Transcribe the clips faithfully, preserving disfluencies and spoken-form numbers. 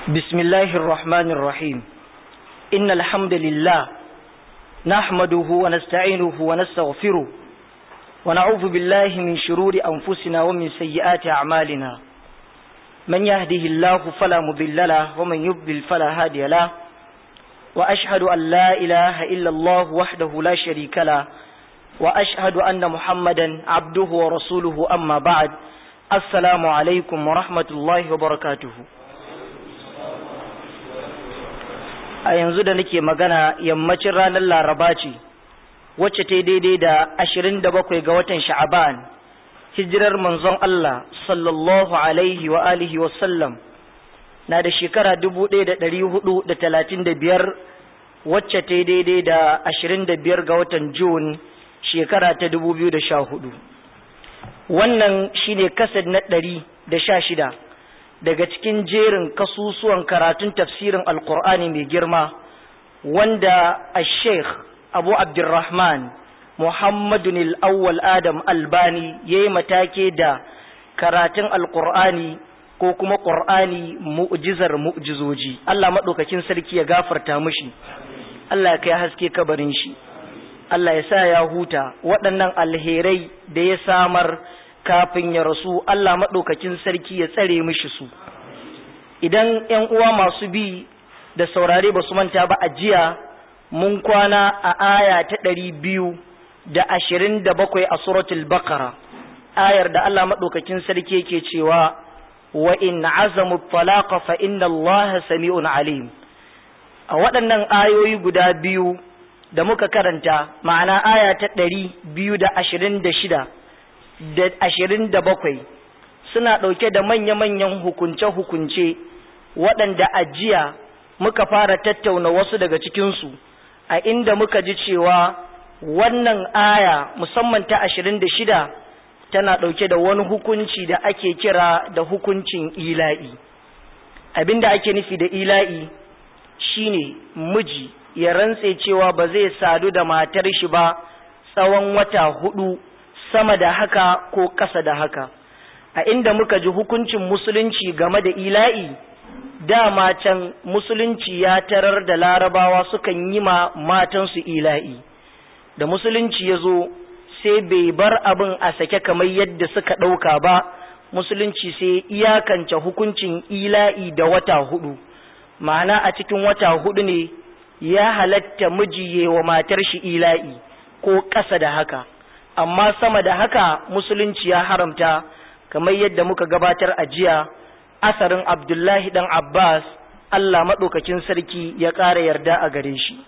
بسم الله الرحمن الرحيم إن الحمد لله نحمده ونستعينه ونستغفره ونعوذ بالله من شرور أنفسنا ومن سيئات أعمالنا من يهده الله فلا مضل له ومن يضلل فلا هادي له وأشهد أن لا إله إلا الله وحده لا شريك له وأشهد أن محمدا عبده ورسوله أما بعد السلام عليكم ورحمة الله وبركاته. a yanzu da nake magana yammacin ranar laraba ce wacce ta daidai da ashirin da bakwai ga watan sha'aban hijirar manzon Allah sallallahu alaihi wa alihi wa sallam na da shekara dubu ɗaya da ɗari hudu da talatin da biyar wacce ta daidai da ashirin da biyar ga watan Jun shekara ta dubu biyu da sha hudu. Wannan shine kasad na ɗari da sha shida daga cikin jerin kasusuwan karatun tafsirin alkur'ani mai girma wanda al-sheikh abu abdurrahman muhammadun al-awwal adam albani ya yi matake da karatun alkur'ani ko kuma ƙur'ani mu'jizar mu'jizoji. Allah maɗaukakin sarki ya gafarta mushi, Allah ya kai haske kabarin shi, Allah ya sa ya huta waɗannan alherai da ya samar kafin ya rasu, Allah maɗaukakin sarki ya tsare mishi su. Idan ‘yan uwa masu bi da saurare ba su manta ba a jiya mun kwana a aya ta ɗari biyu da ashirin da bakwai a suratul Baqara, ayar da Allah maɗaukakin sarki yake cewa wa in azamu talaqa fa inna Allah sami'un alim. A waɗannan ayoyi guda biyu da muka karanta, ma'ana aya ta ɗari biyu da ashirin da shida da ashirin da bakwai suna ɗauke da manya-manyan hukunce-hukunce waɗanda a jiya muka fara tattauna wasu daga cikinsu, a inda muka ji cewa wannan aya musamman ta ashirin da shida tana ɗauke da wani hukunci da ake kira da hukuncin ila'i. Abinda ake nufi da ila'i shine miji ya rantse cewa ba zai sadu da matar shi ba tsawon wata hudu, sama da haka ko ƙasa da haka. A inda muka ji hukuncin musulunci game da ila'i, dama can musulunci ya tarar da larabawa sukan yi ma matansu ila'i. Da musulunci ya zo sai bai bar abin a sake kamar yadda suka ɗauka ba, musulunci sai iyakance hukuncin ila'i da wata hudu. Ma'ana a cikin wata hudu ne ya halatta miji wa matar shi ila'i ko ƙasa da haka. Amma sama da haka musulunci ya haramta, kamar yadda muka gabatar a jiya asarin Abdullahi dan Abbas, Allah maɗaukakin sarki ya ƙara yarda a gare shi.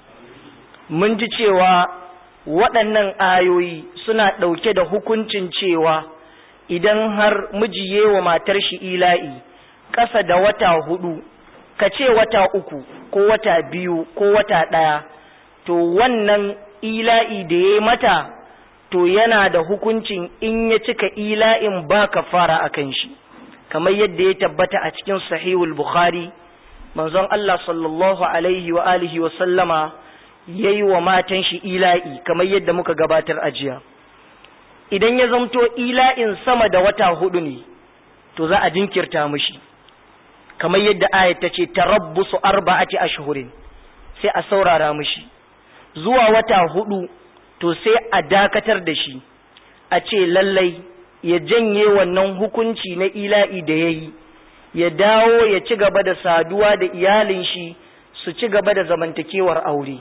Mun ji cewa waɗannan ayoyi suna ɗauke da hukuncin cewa idan har miji wa matar shi ila'i ƙasa da wata hudu, ka ce wata uku ko wata biyu ko wata ɗaya, to wannan ila'i da ya mata to yana da hukuncin in ya cika ila'in ba kafara akan shi, kamar yadda ya tabbata a cikin sahihul Bukhari, manzon Allah sallallahu alaihi wa alihi wa sallama yayi wa matan shi ila'i kamar yadda muka gabatar a jiya. Idan ya zamto ila'in sama da wata hudu ne, to za a jinkirta mishi, kamar yadda ayat ta ce tarabbusu arba'ati ashhurin, sai a saurara mishi zuwa wata hudu, to sai a dakatar da shi, a ce lallai ya janye wannan hukunci na ila'i da ya yi, ya dawo ya ci gaba da saduwa da iyalin shi su ci gaba da zamantakewar aure.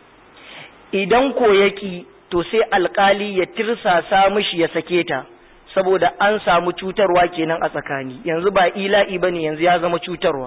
Idan ko yaki, to sai alkali ya tirsasa mishi ya sake ta, saboda an samu cutarwa kenan a tsakani, yanzu ba ila'i bane, yanzu ya zama cutarwa.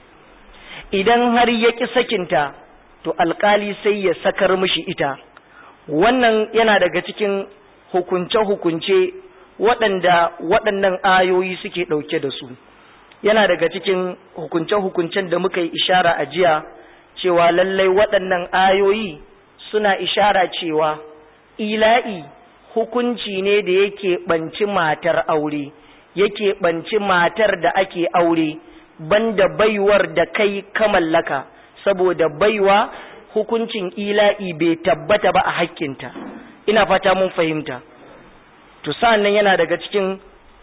Idan har yaki sakinta, to alkali sai ya sakar mishi ita. Wannan yana daga cikin hukunce-hukunce waɗanda waɗannan ayoyi suke ɗauke da su. Yana daga cikin hukunce-hukuncen da muka yi ishara a jiya cewa lallai waɗannan ayoyi suna ishara cewa ila'i hukunci ne da yake ɓanci matar aure, yake ɓanci matar da ake aure, banda baiwar da kai ka mallaka, saboda baiwa hukuncin ila'i bai tabbata ba a hakkinta. Ina fata mun fahimta. To sa'annan yana daga cikin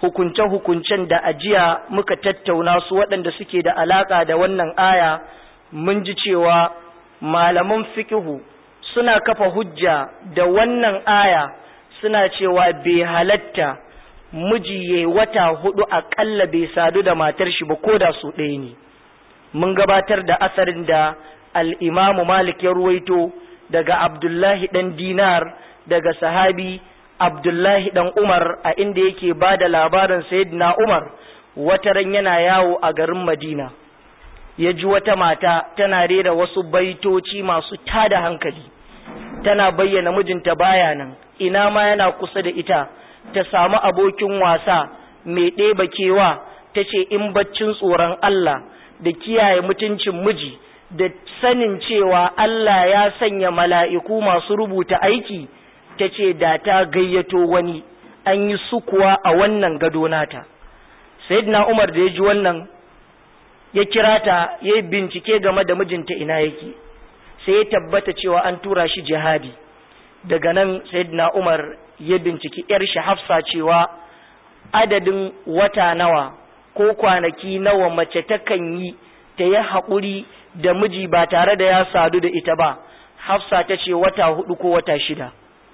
hukunce-hukuncen da ajiya muka tattauna su waɗanda suke da alaƙa da wannan aya, mun ji cewa malaman fiƙihu suna kafa hujja da wannan aya suna cewa bai halatta miji ya wata hudu aƙalla bai sadu da matar shi ba ko da su ɗaya ne. Mun gabatar da asarin da al'imamu Malik ya ruwaito daga Abdullahi ɗan Dinar daga sahabi Abdullahi ɗan Umar a inda yake ba da labarin Sayyidina Umar wata ran yana yawo a garin Madina. Ya ji wata mata tana rera wasu baitoci masu tada hankali, tana bayyana mijinta baya nan, ina ma yana kusa da ita, ta samu abokin wasa mai ɗeba kewa, ta ce in baccin tsoron Allah da kiyaye mutuncin miji da sanin cewa Allah ya sanya mala'iku masu rubuta aiki, ta ce da ta gayyato wani an yi sukuwa a wannan gado nata. Sayyidina Umar da ya ji wannan ya kira ta ya yi bincike game da mijinta ina yake, sai ya tabbata cewa an tura shi jihadi. Daga nan Sayyidina Umar ya binciki ‘yar shi Hafsa cewa adadin wata nawa ko kwanaki nawa mace takan yi ta yi haƙuri da miji ba tare da ya sadu da ita ba. Hafsa ta ce wata hudu ko wata shida.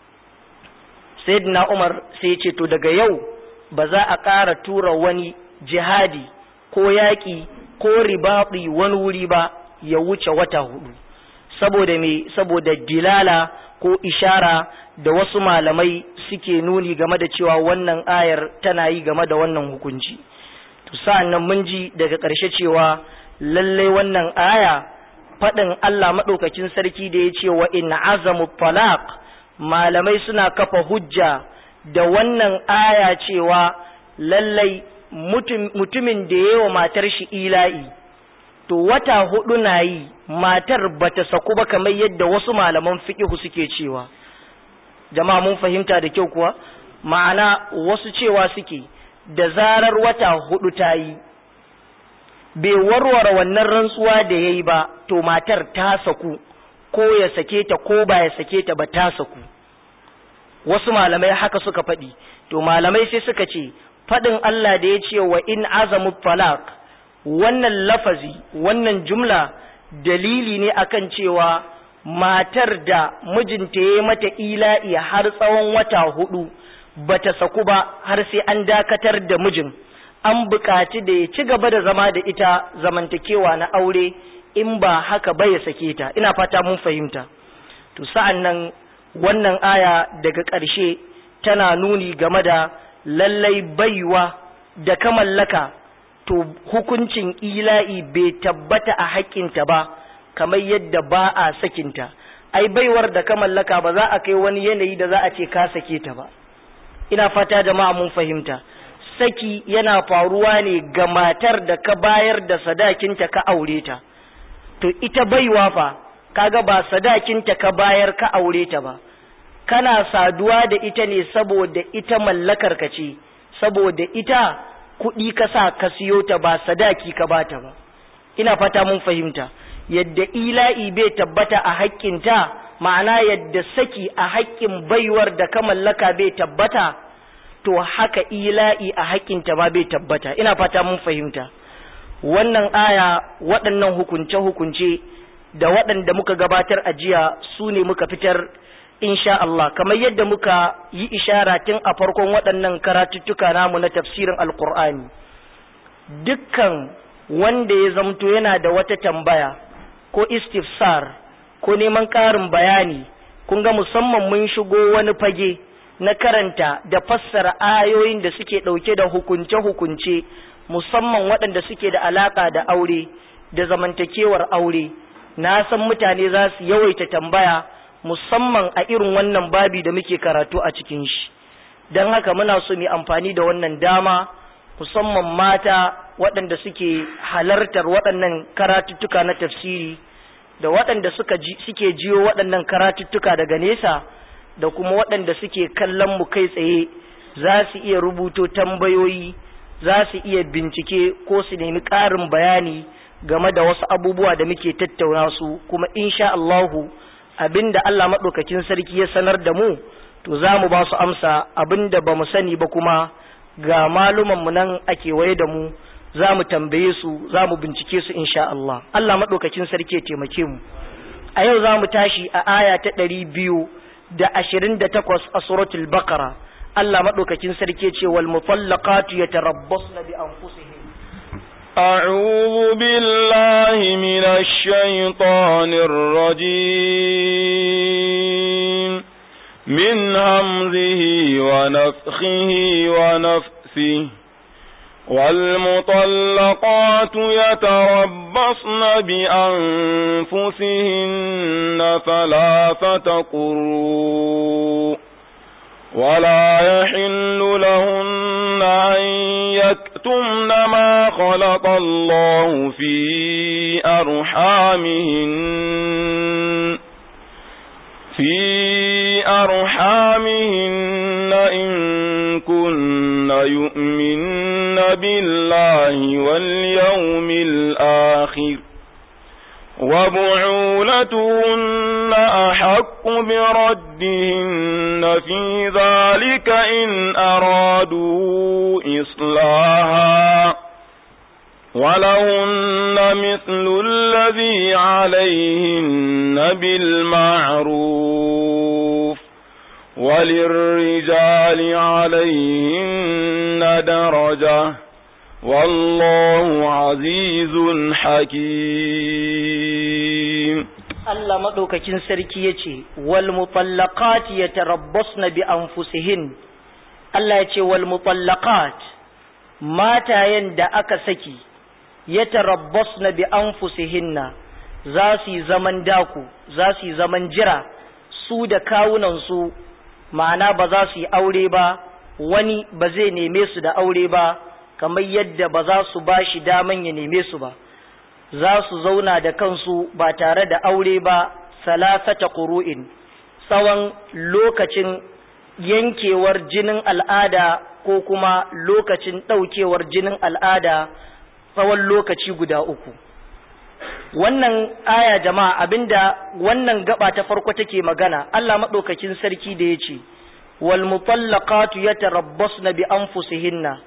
Sayyidina Umar sai ya ce to daga yau ba za a ƙara tura wani jihadi ko yaƙi ko ribaɗi wani wuri ba ya wuce wata hudu. Saboda me? Saboda dilala ko ishara da wasu malamai suke nuni game da cewa wannan ayar tana yi game da wannan hukunci. To sa'annan mun ji daga ƙarshe cewa lalle wannan aya faɗin Allah maɗaukakin sarki da ya ce wa in azamu talaq, malamai suna kafa hujja da wannan aya cewa lallai mutumin da ya yi wa matar shi ila'i, to wata hudu na yi matar bata saku ba kamar yadda wasu malaman fiqh suke cewa. Jama'a mun fahimta da kyau kuwa? Ma'ana wasu cewa suke da zarar wata hudu ta yi bai warware wannan rantsuwa da ya yi ba, to matar ta saku, ko ya sake ta ko ba ya sake ta ba ta saku. Wasu malamai haka suka faɗi. To malamai sai suka ce faɗin Allah da ya ce wa in azamu talaq, wannan lafazi wannan jumla dalili ne akan cewa matar da mijinta ya mata ila'i har tsawon wata hudu bata saku ba har sai an dakatar da mijin, an buƙaci da ya ci gaba da zama da ita zamantakewa na aure, in ba haka ba ya sake ta. Ina fata mun fahimta. To sa'an nan wannan aya daga ƙarshe tana nuni game da lallai baiwa da ka mallaka, to hukuncin ila'i bai tabbata a haƙƙinta ba kamar yadda ba a sakinta. Ai baiwar da ka mallaka ba za a kai wani yanayi da za a ce ka sake ta ba. Ina fata jama'a mun fahimta. Saki yana faruwa ne ga matar da ka bayar da sadakinta ka aure ta. To ita baiwa fa kaga ba sadakinta ka bayar ka aure ta ba, kana saduwa da ita ne saboda ita mallakar ka ce, saboda ita kuɗi ka sa ka siyo ta ba sadaki ka bata ba. Ina fata mun fahimta. Yadda ila'i bai tabbata a haƙƙinta, ma'ana yadda saki a haƙƙin baiwar da ka mallaka bai tabbata, to haka ila'i a haƙƙinta ma bai tabbata. Ina fata mun fahimta. Wannan aya waɗannan hukunce-hukunce da waɗanda muka gabatar a jiya su ne muka fitar insha Allah, kamar yadda muka yi ishara tun a farkon waɗannan karatuttuka namu na tafsirin Alƙur'ani. Dukkan wanda ya zamto yana da wata tambaya ko istifsar ko neman ƙarin bayani, kun ga musamman mun shigo wani fage na karanta da fassara ayoyin da suke ɗauke da hukunce-hukunce, musamman waɗanda suke da alaƙa da aure da zamantakewar aure. Na san mutane za su yawaita tambaya musamman a irin wannan babi da muke karatu a cikin shi. Don haka muna so mu amfani da wannan dama, musamman mata waɗanda suke halartar waɗannan karatuttuka na tafsiri da waɗanda suka ji, suke jiyo waɗannan karatuttuka daga nesa, da kuma waɗanda suke kallon mu kai tsaye, za su iya rubuto tambayoyi, za su iya bincike ko su nemi ƙarin bayani game da wasu abubuwa da muke tattauna su, kuma insha Allahu abinda Allah maɗaukakin sarki ya sanar da mu, to za mu ba su amsa, abinda ba mu sani ba kuma ga malumanmu nan a kewaye da mu za mu tambaye su za mu bincike su insha Allah. Allah maɗaukakin sarki ya taimake mu. A yau za mu tashi a aya ta ɗari biyu da ashirin da takwas a suratul Baqara. Allah maɗaukakin sarki ya ce wal mutallaqatu yatarabbasna bi anfusihin. أعوذ بالله من الشيطان الرجيم من همزه ونفخه ونفثه والمطلقات يتربصن بأنفسهن ثلاثة قروء ولا يحل لهن أن يكتمن ما خلق الله في أرحامهن في أرحامهن إن كن يؤمن بالله واليوم الآخر وبعولتهن أحق بردهن في ذلك إن أرادوا إصلاحا ولهن مثل الذي عليهن بالمعروف وللرجال عليهن درجة والله عزيز حكيم. Allah maɗaukakin sarki ya ce, wal mutallaqat yatarabbasna bi anfusihin. Allah ya ce wal mutallaqat matayen da aka saki yatarabbasna bi anfusihinna za su yi zaman daku, za su yi zaman jira su da kawunan su, ma'ana ba za su yi aure ba, wani ba zai neme su da aure ba, kamar yadda ba za su ba shi daman ya neme su ba. Za su zauna da kansu ba tare da aure ba salasata ƙuru'in tsawon lokacin yankewar jinin al'ada ko kuma lokacin ɗaukewar jinin al'ada tsawon lokaci guda uku. Wannan aya jama'a abinda wannan gaba ta farko take magana, Allah maɗaukakin sarki da ya ce wal mutallaqatu yatarabbasna bi anfusihinna,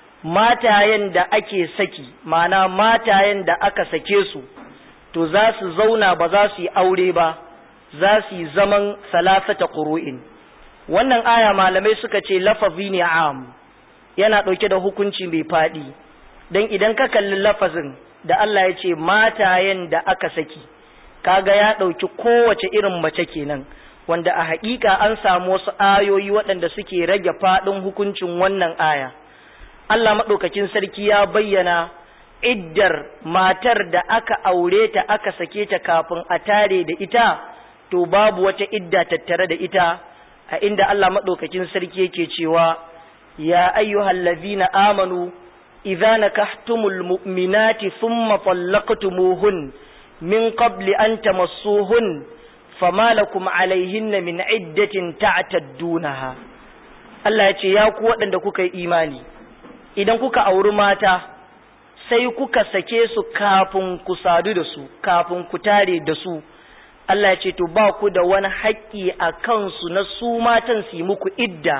matayen da ake saki, ma'ana matayen da aka sake su, to za su zauna ba za su yi aure ba, za su yi zaman salasata ƙuru'in. Wannan aya malamai suka ce lafazi ne am, yana ɗauke da hukunci mai faɗi, don idan ka kalli lafazin da Allah ya ce matayen da aka saki, kaga ya ɗauki kowace irin mace kenan, wanda a haƙiƙa an samu wasu ayoyi waɗanda suke rage faɗin hukuncin wannan aya. Allah maɗaukakin sarki ya bayyana iddar matar da aka aure ta aka sake ta kafin a tare da ita, to babu wata idda tattare da ita, a inda Allah maɗaukakin sarki yake cewa ya ayyuhal ladzina amanu idza nakahtumul mu'minati thumma talaqtumuhun min qabli an tamassuhun fama lakum alayhinna min iddatin ta'taddunaha. Allah ya ce ya ku waɗanda kuka yi imani, idan kuka auri mata sai kuka sake su kafin ku sadu da su, kafin ku tare da su, Allah ya ce to ba ku da wani haƙƙi a kansu na su matan su yi muku idda,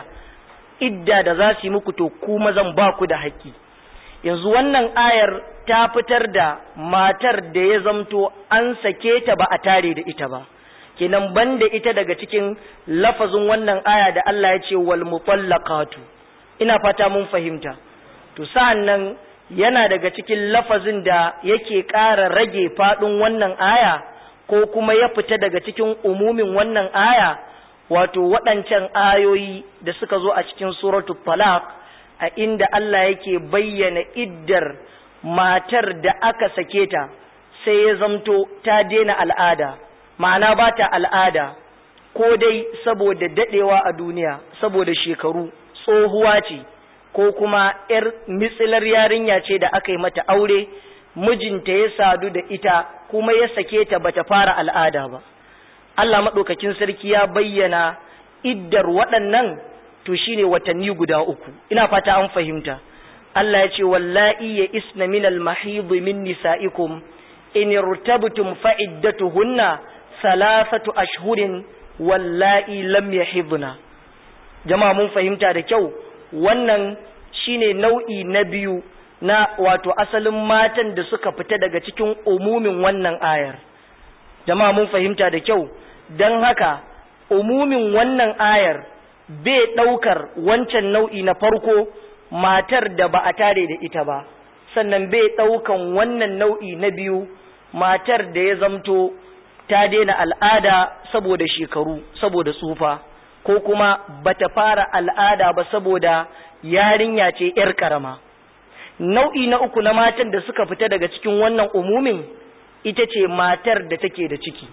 idda da za su yi muku, to ku mazan ba ku da haƙƙi. Yanzu wannan ayar ta fitar da matar da ya zamto an sake ta ba a tare da ita ba, kenan banda ita daga cikin lafazin wannan aya da Allah ya ce wal mutallaqatu. Ina fata mun fahimta. To sa'an nan yana daga cikin lafazin da yake ƙara rage faɗin wannan aya ko kuma ya fita daga cikin umumin wannan aya, wato waɗancan ayoyi da suka zo a cikin suratul Talaq, a inda Allah yake bayyana iddar matar da aka sake ta sai ya zamto ta daina al'ada, ma'ana ba ta al'ada, ko dai saboda daɗewa a duniya, saboda shekaru, tsohuwa ce, ko kuma ‘yar mitsilar yarinya ce da aka yi mata aure, mijinta ya sadu da ita kuma ya sake ta bata fara al'ada ba. Allah maɗaukakin sarki ya bayyana iddar waɗannan to shine watanni guda uku. Ina fata an fahimta. Allah ya ce wallahi ya isna min al-mahid min nisa'ikum in irtabtum fa iddatuhunna thalathatu ashhurin wallahi lam yahidna. Jama'a mun fahimta da kyau. Wannan shine nau'i na biyu na wato asalin matan da suka fita daga cikin umumin wannan ayar. Jama'a mun fahimta da kyau, don haka umumin wannan ayar bai ɗaukar wancan nau'i na farko matar da ba a tare da ita ba, sannan bai ɗaukan wannan nau'i na biyu matar da ya zamto ta daina al'ada saboda shekaru, saboda tsufa, ko kuma bata fara al'ada ba saboda yarinya ce ‘yar ƙarama. Nau'i na uku na matan da suka fita daga cikin wannan umumin ita ce matar da take da ciki.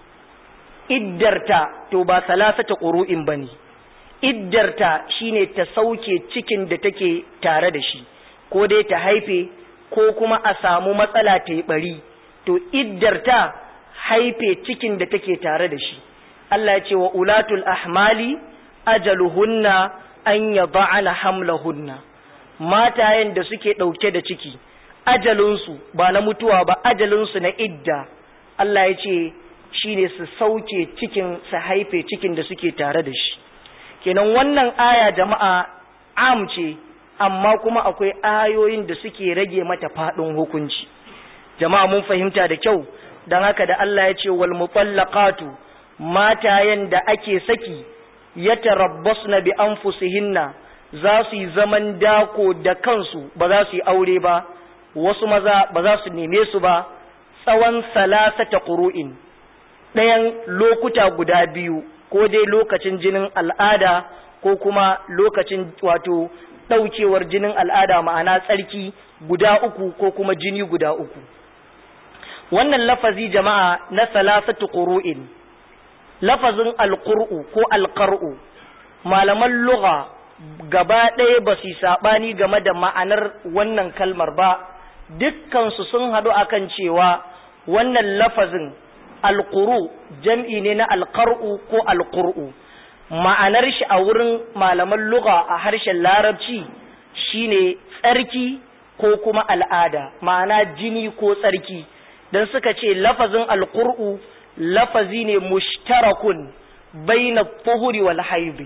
Iddarta to ba salasata ƙuru'in ba ne, iddarta shine ta sauke cikin da take tare da shi, ko dai ta haife ko kuma a samu matsala ta yi ɓari, to iddarta haife cikin da take tare da shi. Allah ya ce wa ulatul ahmali ajaluhunna an yada'ana hamlahunna, matayen da suke ɗauke da ciki ajalinsu ba na mutuwa ba, ajalinsu na idda, Allah ya ce shine su sauke cikin, su haife cikin da suke tare da shi. Kenan wannan aya jama'a am ce, amma kuma akwai ayoyin da suke rage mata faɗin hukunci. Jama'a mun fahimta da kyau, don haka da Allah ya ce wal mutallaqatu, matayen da ake saki, yatarabbasna bi anfusihinna, za su yi zaman dako da kansu, ba za su yi aure ba, wasu maza ba za su neme su ba, tsawon salasata qur'in, ɗayan lokuta guda biyu, ko dai lokacin jinin al'ada ko kuma lokacin wato ɗaukewar jinin al'ada, ma'ana tsarki guda uku ko kuma jini guda uku. Wannan lafazi jama'a na salasatu qur'in, lafazin alqur'u ko alqar'u, malaman lugha gaba ɗaya ba su saɓani game da ma'anar wannan kalmar ba, dukkansu sun haɗu akan cewa wannan lafazin alquru jam'i ne na alqar'u ko alqur'u. Ma'anar shi a wurin malaman lugha a harshen larabci shine tsarki ko kuma al'ada, ma'ana jini ko tsarki. Dan suka ce lafazin alqur'u lafazi ne mushtarakun baina tuhuri wal haidi.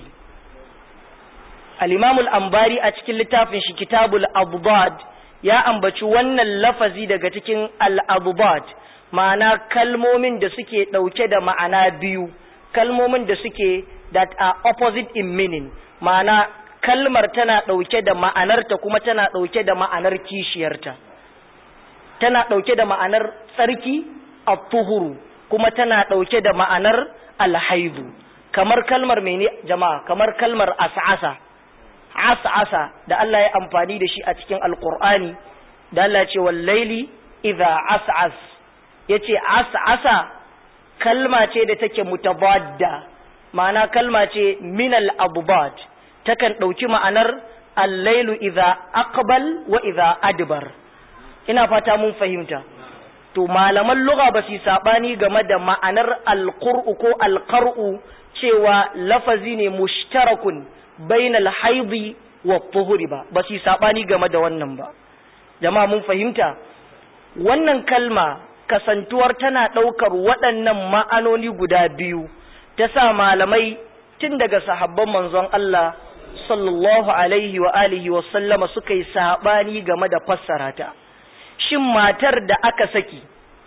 Al-Imam al-Ambari a cikin littafin shi Kitabul Adbad ya ambaci wannan lafazi daga cikin al-Adbad, ma'ana kalmomin da suke dauke da ma'ana biyu, kalmomin da suke that are opposite in meaning, ma'ana kalmar tana dauke da ma'anarta kuma tana dauke da ma'anar kishiyarta. Tana dauke da ma'anar tsarki at-tuhuru kuma tana dauke da ma'anar al-haidu. Kamar kalmar mene jama'a? Kamar kalmar as'asa. As'asa da Allah ya amfani da shi a cikin Alƙur'ani, da Allah ya ce wal laili idza as'as, yace as'asa kalma ce da take mutabadda, ma'ana kalma ce min al-abad, takan dauki ma'anar al-lailu idza aqbal wa idza adbar. Ina fata mun fahimta. To malaman lugha ba su sabani game da ma'anar al-qur'u ko al-qar'u cewa lafazi ne mushtarakun bainal haidi wa tuhuri ba, ba su sabani game da wannan ba. Jama'a mun fahimta. Wannan kalma kasantuwar tana ɗaukar waɗannan ma'anoni guda biyu, ta sa malamai tun daga sahabban manzon Allah sallallahu alaihi wa alihi wa sallama suka yi sabani game da fassara ta. Shin matar da aka saki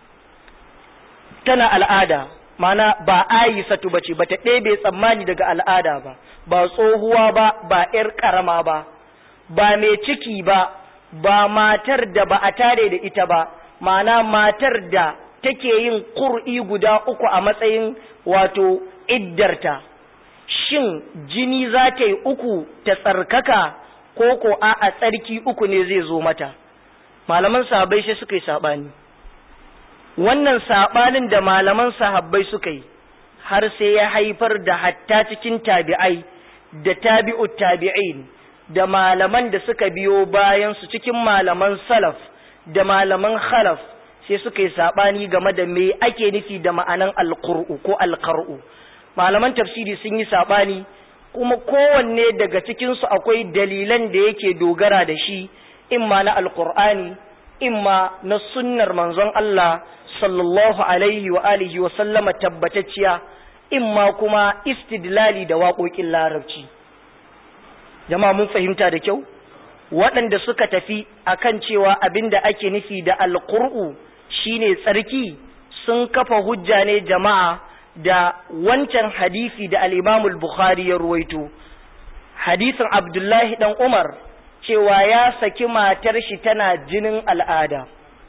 tana al'ada, mana ba aisatu bace, bata ɗebe tsammani daga al'ada ba, ba tsohuwa ba, ba ƴar ƙarama ba, ba mai ciki ba, ba matar da ba a tare da ita ba, mana matar da take yin ƙur'i guda uku a matsayin wato iddarta. Shin jini za ta yi uku ta tsarkaka ko ko a tsarki uku ne zai zo mata? Malaman sahabbai sai suka yi saɓani. Wannan saɓanin da malaman sahabbai suka yi har sai ya haifar da hatta cikin tabi'ai da tabi'ut tabi'in da malaman da suka biyo bayan su cikin malaman salaf da malaman khalaf, sai suka yi saɓani game da me ake nufi da ma'anan alqur'u ko alqar'u. Malaman tafsiri sun yi saɓani, kuma kowanne daga cikinsu akwai dalilan da yake dogara da shi, imma na alqur'ani imma na sunnar manzon Allah sallallahu alaihi wa alihi wa sallama tabbatacciya, imma kuma istidlali da waƙoƙin larabci. Jama'a mun fahimta da kyau? waɗanda suka tafi akan cewa abinda ake nufi da alqur'u shine tsarki sun kafa hujja ne jama'a da wancan hadisi da al-Imam al-Bukhari ya ruwaito, hadisin Abdullahi dan Umar cewa ya saki matar shi tana jinin al'ada.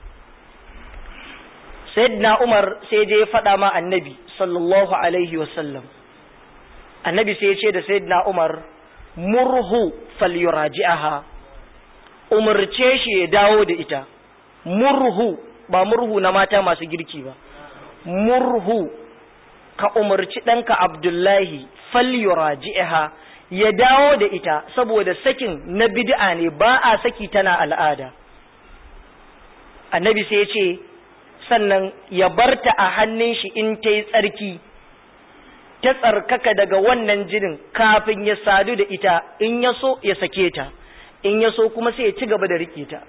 Sayyidina Umar sai je ya faɗa ma Annabi sallallahu alaihi wasallam. Annabi sai ya ce da Sayyidina Umar, murhu falyuraji'aha, umarce shi ya dawo da ita. Murhu ba murhu na mata masu girki ba, murhu ka umarci ɗanka Abdullahi falyuraji'aha, ya dawo da ita, saboda sakin na bid'a ne, ba a saki tana al'ada. Annabi sai ya ce sannan ya barta a hannun shi in ta yi tsarki, ta tsarkaka daga wannan jinin kafin ya sadu da ita, in ya so ya sake ta, in ya so kuma sai ya ci gaba da riƙe ta.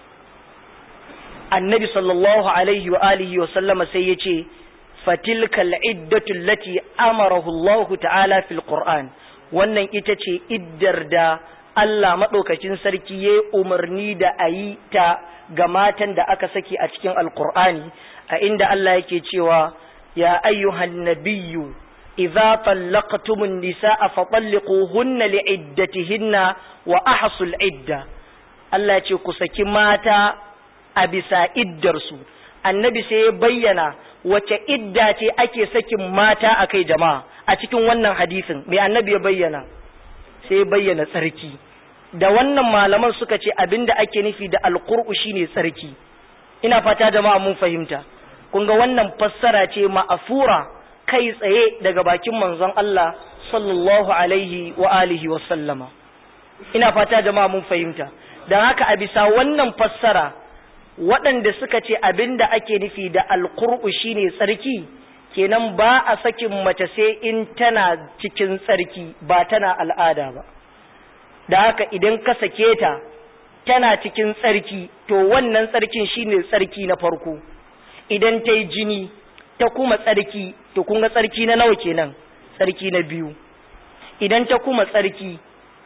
Annabi sallallahu alaihi wa alihi wa sallama sai ya ce, fatilkal iddatu allati amarahu Allah ta'ala fil Qur'an, wannan ita ce iddar da Allah madaukakin sarki ya umarni da ayi ta ga matan da aka saki a cikin Alqur'ani, a inda Allah yake cewa ya ayyuhan nabiyyu idza tallaqtumun nisaa fatalliquhunna li'iddatihinna wa ahsul idda. Allah ce ku saki mata a bisa iddarsu. Annabi sai ya bayyana wace idda ce ake sakin mata akai jama'a a cikin wannan hadisin. Me Annabi ya bayyana? Sai ya bayyana tsarki. Da wannan malaman suka ce abinda ake nufi da alqur'u shine tsarki. Ina fata jama'a mun fahimta. Kun ga wannan fassara ce ma'afura kai tsaye daga bakin manzon Allah sallallahu alaihi wa alihi wa sallama. Ina fata jama'a mun fahimta. Dan haka a bisa wannan fassara waɗanda suka ce abinda ake nufi da alqur'u shine tsarki, kenan ba a sakin mace sai in tana cikin tsarki ba tana al'ada ba. Da haka idan ka sake ta tana cikin tsarki, to wannan tsarkin shine tsarki na farko. Idan ta yi jini ta kuma tsarki, to kun ga tsarki na nawa kenan? Tsarki na biyu. Idan ta kuma tsarki,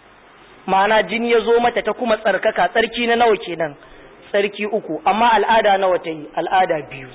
ma'ana jini ya zo mata ta kuma tsarkaka, tsarki na nawa kenan? Tsarki uku. Amma al'ada nawa ta yi? Al'ada biyu.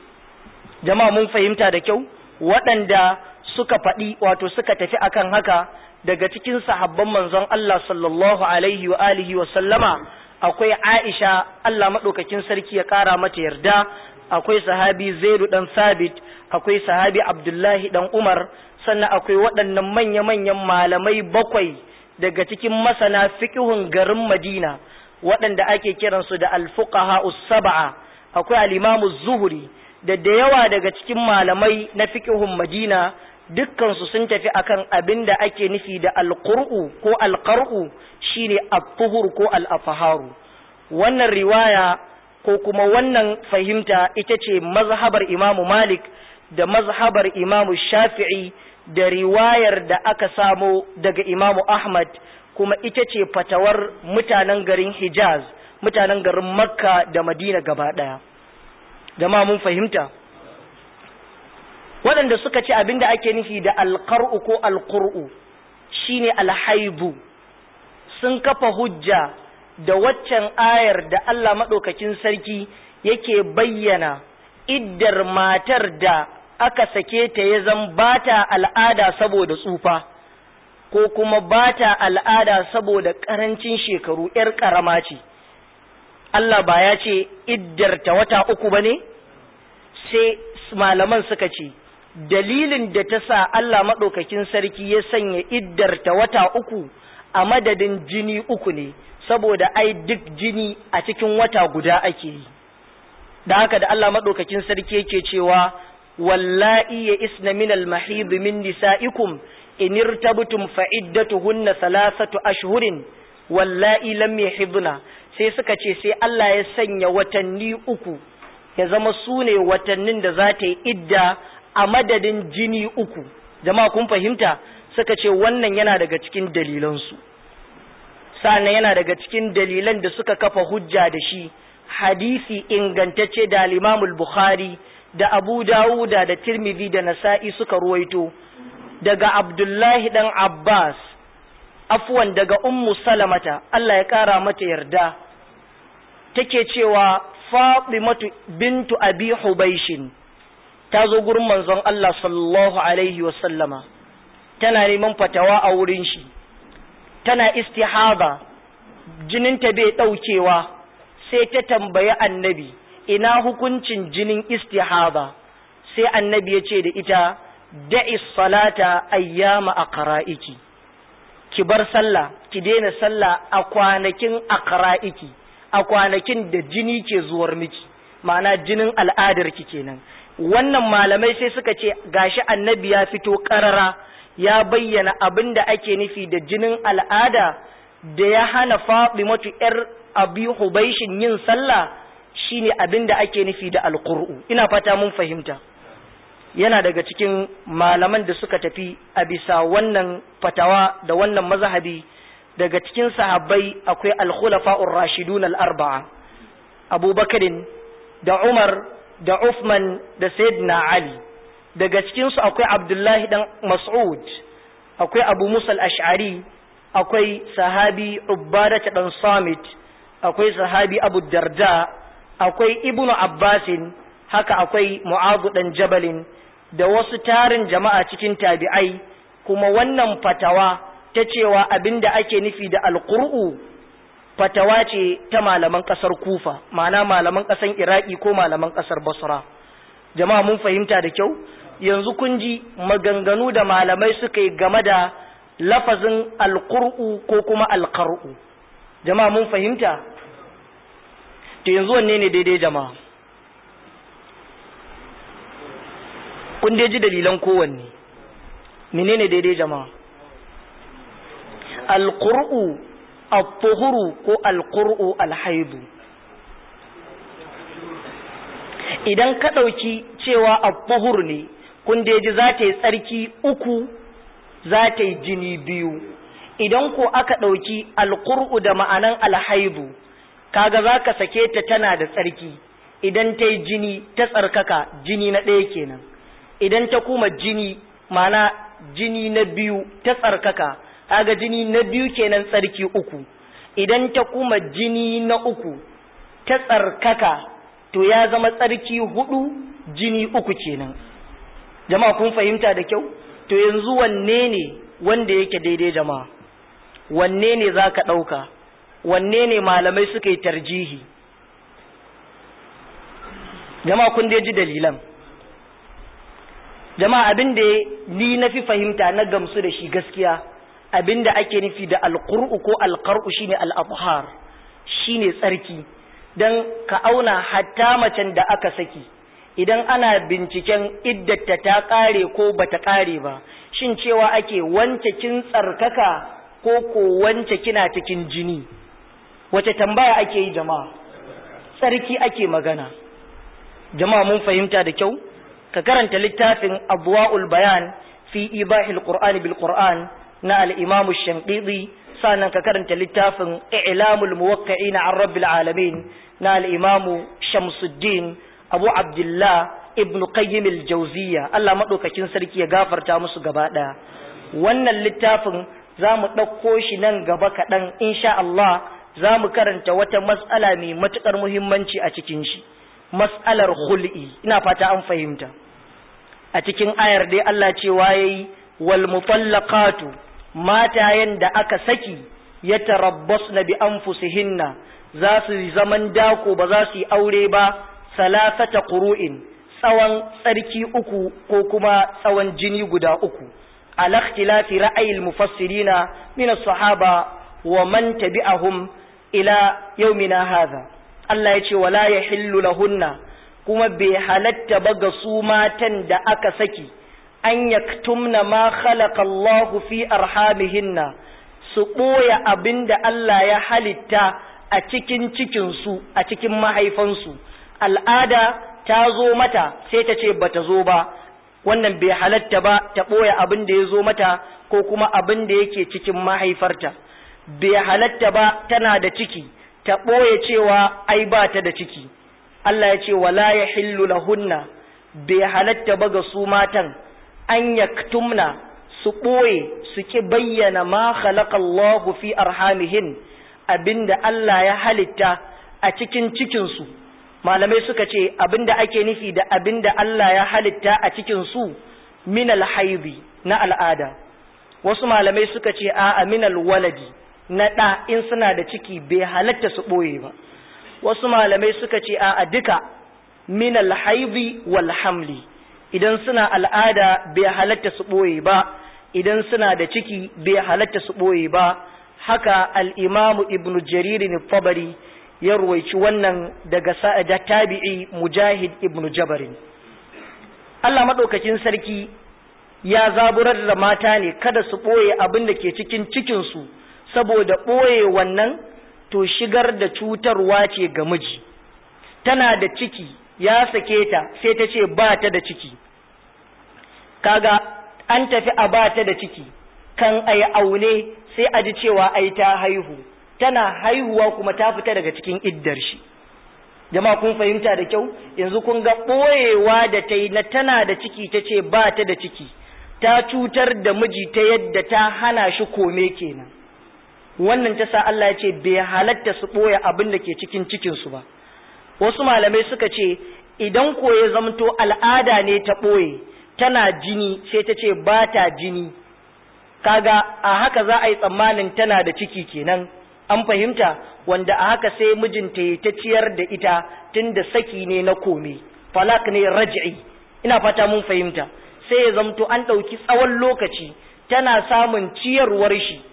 Jama'a mun fahimta da kyau? Waɗanda suka faɗi wato suka tafi akan haka daga cikin sahabban manzon Allah sallallahu alaihi wa alihi wa sallama akwai Aisha, Allah madaukakin sarki ya kara mata yarda, akwai sahabi Zaid dan Sabit, akwai sahabi Abdullahi dan Umar, sannan akwai waɗannan manya-manyan malamai bakwai daga cikin masana fiqhun garin Madina waɗanda ake kiransu da al-fuqaha us-sab'a. Akwai al-Imam az-Zuhri da da yawa daga cikin malamai na fiqhun Madina, dukkansu sun tafi akan abin da ake nufi da alqur'u ko alqar'u shine at-tuhur ko al-afharu. Wannan riwaya ko kuma wannan fahimta ita ce mazhabar Imam Malik da mazhabar Imam Shafi'i da riwayar da aka samo daga Imam Ahmad, kuma ita ce fatawar mutanen garin Hijaz, mutanen garin Makka da Madina gaba daya. Jama'a mun fahimta? Waɗanda suka ce abinda ake nufi da alqar'u ko alqur'u shine alhaibu, sun kafa hujja da waccan ayar da Allah madaukakin sarki yake bayyana iddar matar da aka sake ta ya zan bata al'ada saboda tsufa ko kuma bata al'ada saboda karancin shekaru, yar karama ce. Allah ba ya ce iddar ta wata uku bane? Sai malaman suka ce dalilin da ta sa Allah maɗaukakin sarki ya sanya iddar ta wata uku a madadin jini uku ne, saboda ai duk jini a cikin wata guda ake yi. Da haka da Allah maɗaukakin sarki yake cewa wallahi ya isna min al-mahid min nisa'ikum in irtabtum fa iddatuhunna thalathatu ashhurin wallahi lam yahidna, sai suka ce sai Allah ya sanya watanni uku ya zama sune watannin da za ta yi idda a madadin jini uku. Jama'a kun fahimta? Suka ce wannan yana daga cikin dalilansu. Sannan yana daga cikin dalilan da suka kafa hujja da shi hadisi ingantacce da al-Imam al-Bukhari da Abu Dawuda da Tirmidhi da Nasa'i suka ruwaito daga Abdullahi dan Abbas afwan daga ummu salamata Allah ya kara mata yarda take cewa Fatimatu bintu Abi Hubaishin ta zo gurin manzon Allah sallallahu alaihi wasallama tana neman fatawa a wurin shi tana istihaba jininta bai daukewa sai ta tambayi annabi ina hukuncin jinin istihaba sai annabi ya ce da ita da'i salata ayyama aqra'iki ki bar sallah ki daina sallah a kwanakin aqra'iki a kwanakin da jini ke zuwar miki ma'ana jinin al'adar ki kenan wannan malamai sai suka ce gashi annabi ya fito karara ya bayyana abinda ake nufi da jinin al'ada da ya hana Fatimatu yar Abi Hubaishin yin sallah shine abinda ake nufi da alqur'u ina fata mun fahimta yana daga cikin malaman da suka tafi a bisa wannan fatawa da wannan mazhabi daga cikin sahabbai akwai al-khulafa'ur rashidun al-arba'a Abubakar da Umar da Uthman da Sayyidina Ali daga cikin su akwai Abdullahi dan Mas'ud akwai Abu Musa al-Ash'ari akwai sahabi Ubadah dan Samit akwai sahabi Abu Darda akwai Ibnu Abbasin haka akwai Mu'adh dan Jabalin da wasu tarin jama'a cikin tabi'ai kuma wannan fatawa ta cewa abinda ake nufi da alqur'u fatawa ce ta malaman kasar Kufa ma'ana malaman kasar Iraki ko malaman kasar Basra jama'a mun fahimta da kyau yanzu kun ji maganganu da malamai suka yi game da lafazin alqur'u ko kuma alqar'u jama'a mun fahimta to yanzu wanne ne daidai jama'a kun dai ji dalilan kowanne menene daidai jama'a alqur'u at-tuhuru ko alqur'u alhaidu idan ka dauki cewa at-tuhur ne kun dai ji za ta yi tsarki uku za ta yi jini biyu idan ko aka dauki alqur'u da ma'anan alhaidu kaga zaka sake ta tana da tsarki idan ta yi jini ta tsarkaka jini na ɗaya kenan idan ta kuma jini mana jini na biyu ta tsarkaka kaga jini na biyu kenan tsarki uku idan ta kuma jini na uku ta tsarkaka to ya zama tsarki hudu jini uku kenan jama'a kun fahimta da kyau to yanzu wanne ne wanda yake daidai jama'a wanne ne zaka dauka wanne ne malamai suka yi tarjihi jama'a kun dai ji dalilan jama'a abin da ni na fi fahimta na gamsu da shi gaskiya abin da ake nufi da alqur'u ko alqar'u shine al-abhar shine tsarki dan ka auna hatta macen da aka saki idan ana binciken iddata ta kare ko bata kare ba shin cewa ake wance kin tsarkaka ko ko wance kina cikin jini wace tambaya ake yi jama'a tsarki ake magana jama'a mun fahimta da kyau ka karanta littafin Abwaul Bayan fi Ibahil Qur'ani bil Qur'an na al-Imam Ash-Shanqidi sannan ka karanta littafin I'lamul Muwaqqi'ina 'an Rabbil Alamin na al-Imam Shamsuddin Abu Abdullah Ibn Qayyim al-Jawziyya Allah madaukakin sarki ya gafarta musu gaba daya wannan littafin zamu dauko shi nan gaba kadan insha Allah zamu karanta wata mas'ala mai matukar muhimmanci a cikin shi mas'alar khul'i ina fata an fahimta a cikin ayar dai Allah cewa yayi wal mutallaqatu matayen da aka saki yatarabbasna bi anfusihinna za su zaman dako ba za su yi aure ba salasata qur'in tsawon tsarki uku ko kuma tsawon jini guda uku ala ikhtilafi ra'ayil mufassirina min as-sahaba wa man tabi'ahum ila yawmina hadha Allah ya ce wala yahillu lahunna kuma bai halatta ba ga su matan da aka saki an yaktumna ma khalaqa Allahu fi arhamihinna su boye abinda Allah ya halitta a cikin cikin su a cikin mahaifansu al'ada ta zo mata sai ta ce bata zo ba wannan bai halatta ba ta boye abin da ya zo mata ko kuma abin da yake cikin mahaifarta bai halatta ba tana da ciki ta ɓoye cewa ai ba ta da ciki Allah ya ce wala yahillu lahunna bai halatta ba ga su matan an yaktumna su ɓoye su ki bayyana ma khalaqallahu fi arhamihin abinda Allah ya halitta a cikin cikinsu. Malamai suka ce abinda ake nufi da abinda Allah ya halitta a cikinsu min alhaidi na al'ada. Wasu malamai suka ce a min alwaladi na ɗa in suna da ciki bai halatta su ɓoye ba. Wasu malamai suka ce a duka min alhaidi wal hamli, idan suna al'ada bai halatta su ɓoye ba, idan suna da ciki bai halatta su ɓoye ba. Haka al'imamu ibn jaririn tabari ya ruwaici wannan daga da tabi'i mujahid ibn jabarin. Allah maɗaukakin sarki ya zaburar da mata ne kada su ɓoye abin da ke cikin cikinsu, saboda ɓoye wannan to shigar da cutarwa ce ga miji. Tana da ciki ya sake ta sai ta ce ba ta da ciki, kaga an tafi a ba ta da ciki, kan ai aune sai a ji cewa ai ta haihu, tana haihuwa kuma ta fita daga cikin iddar shi. Jama'a kun fahimta da kyau? Yanzu kun ga ɓoyewa da ta yi na tana da ciki ta ce ba ta da ciki, ta cutar da miji ta yadda ta hana shi kome kenan. Wannan ta sa Allah ya ce bai halatta su ɓoye abin da ke cikin cikinsu ba. Wasu malamai suka ce idan ko ya zamto al'ada ne ta ɓoye, tana jini sai ta ce ba ta jini, kaga a haka za a yi tsammanin tana da ciki kenan. An fahimta, wanda a haka sai mijinta ya ta ciyar da ita tunda saki ne na kome, falak ne raj'i. Ina fata mun fahimta. Sai ya zamto an ɗauki tsawon lokaci tana samun ciyarwar shi.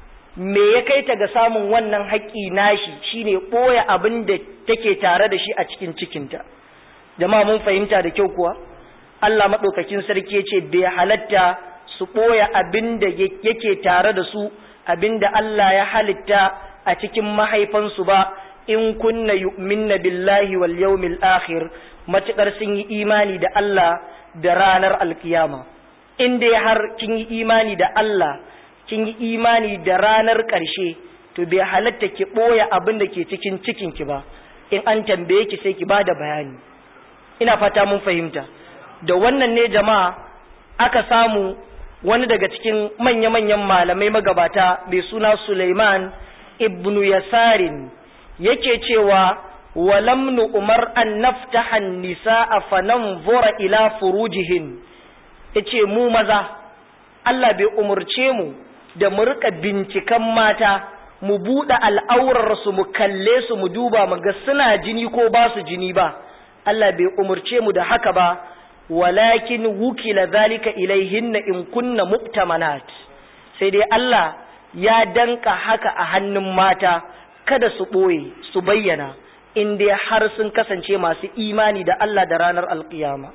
Me ya kai ta ga samun wannan haƙƙi nashi shine ɓoye abin da take tare da shi a cikin cikinta. Jama'a mun fahimta da kyau kuwa? Allah maɗaukakin sarki ya ce bai halatta su ɓoye abin da yake tare da su, abin da Allah ya halitta a cikin mahaifansu ba, in kunna yu'minna billahi wal yawmil akhir, matuƙar sun yi imani da Allah da ranar alkiyama. In dai har kin yi imani da Allah, kin yi imani da ranar ƙarshe, to bai halatta ki ɓoye abin da ke cikin cikinki ba. In an tambaye ki sai ki ba da bayani. Ina fata mun fahimta. Da wannan ne jama'a aka samu wani daga cikin manya-manyan malamai magabata mai suna Sulaiman ibn Yasarin yake cewa walam nu umar an naftaha an-nisaa fa nanzura ila furujihin. Yace mu maza Allah bai umurce mu da mu rika binciken mata, mu buɗe al'aurar su mu kalle su mu duba mu ga suna jini ko ba su jini ba. Allah bai umurce mu da haka ba, walakin wukila zalika ilaihinna in kunna muktamanat. Sai dai Allah ya danka haka a hannun mata, kada su ɓoye su bayyana, in dai har sun kasance masu imani da Allah da ranar alkiyama.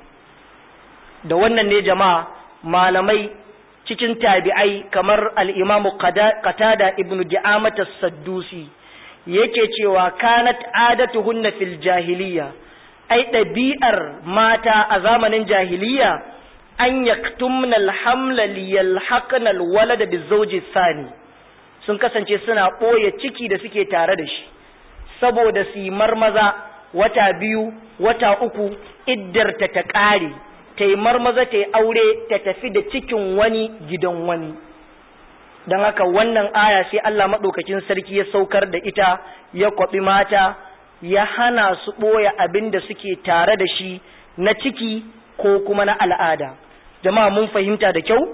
Da wannan ne jama'a malamai cikin tabi'ai kamar al-Imam Qatada ibn Di'amah as-Saddusi yake cewa kanat adatuhunna fil jahiliya, ai ɗabi'ar mata a zamanin jahiliya an yaktumna alhamla liyalhaqna alwalada bizawji thani, sun kasance suna ɓoye ciki da suke tare da shi saboda su yi marmaza wata biyu wata uku iddarta ta ƙare, ta yi marmaza ta yi aure ta tafi da cikin wani gidan wani. Don haka wannan aya sai Allah maɗaukakin sarki ya saukar da ita, ya kwaɓi mata, ya hana su ɓoye abin da suke tare da shi na ciki ko kuma na al'ada. Jama'a mun fahimta da kyau?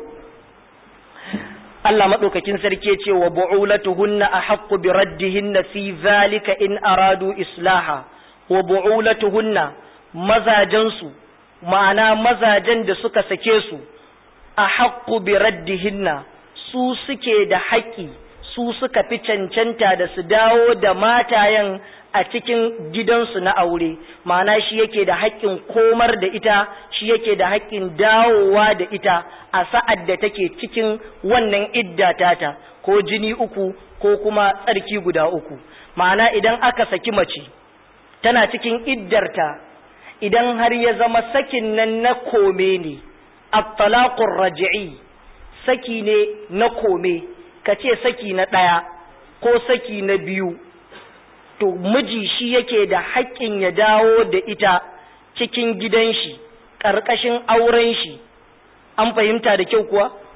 Allah maɗaukakin sarki ya ce wa bu'ulatuhunna ahaqqu bi raddihinna fi zalika in aradu islaha. Wa bu'ulatuhunna, mazajensu, ma'ana mazajen da suka sake su, ahaqqu bi raddihinna, su suke da haƙƙi, su suka fi cancanta da su dawo da matayen a cikin gidansu na aure, ma'ana shi yake da haƙƙin komar da ita, shi yake da haƙƙin dawowa da ita a sa'ad da take cikin wannan idda tata, ko jini uku ko kuma tsarki guda uku. Ma'ana idan aka saki mace tana cikin iddarta, idan har ya zama sakin nan na kome ne, at-talaqur raj'i, saki ne na kome, kace saki na ɗaya ko saki na biyu, to miji shi yake da haƙƙin ya dawo da ita cikin gidan shi, ƙarƙashin auren shi. An fahimta da kyau kuwa?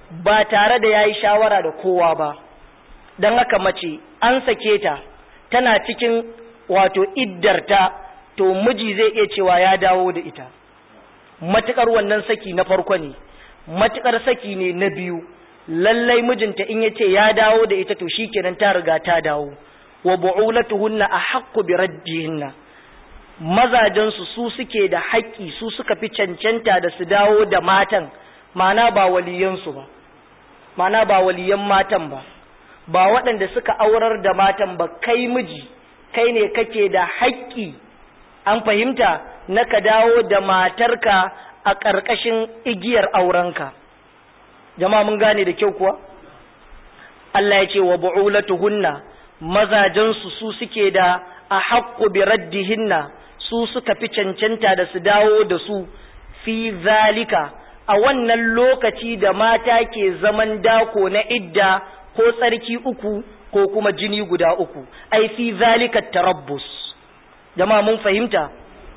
ba tare da yayi shawara da kowa ba. Dan haka mace an sake ta tana cikin wato iddarta, to miji zai iya cewa ya dawo da ita, matukar wannan saki na farko ne. Matukar saki ne na biyu, lallai mijinta in yace ya dawo da ita to shikenan ta riga ta dawo. Wa bu'ulatuhunna ahaqqu bi raddihinna, mazajen su su suke da haƙƙi, su suka fi cancanta da su dawo da matan, mana ba waliyan su ba, mana ba waliyan matan ba, ba waɗanda suka aurar da matan ba. Kai miji, kai ne kake da haƙƙi, an fahimta, na ka dawo da matarka a ƙarƙashin igiyar aurenka. Jama'a mun gane da kyau kuwa? Allah ya ce wa bu'ulatuhunna, mazajensu su suke da a haƙƙu bi raddihinna, su suka fi cancanta da su dawo da su fi zalika, a wannan lokaci da mata ke zaman dako na idda ko tsarki uku ko kuma jini guda uku, ai fi zalika tarabbus. Jama'a mun fahimta?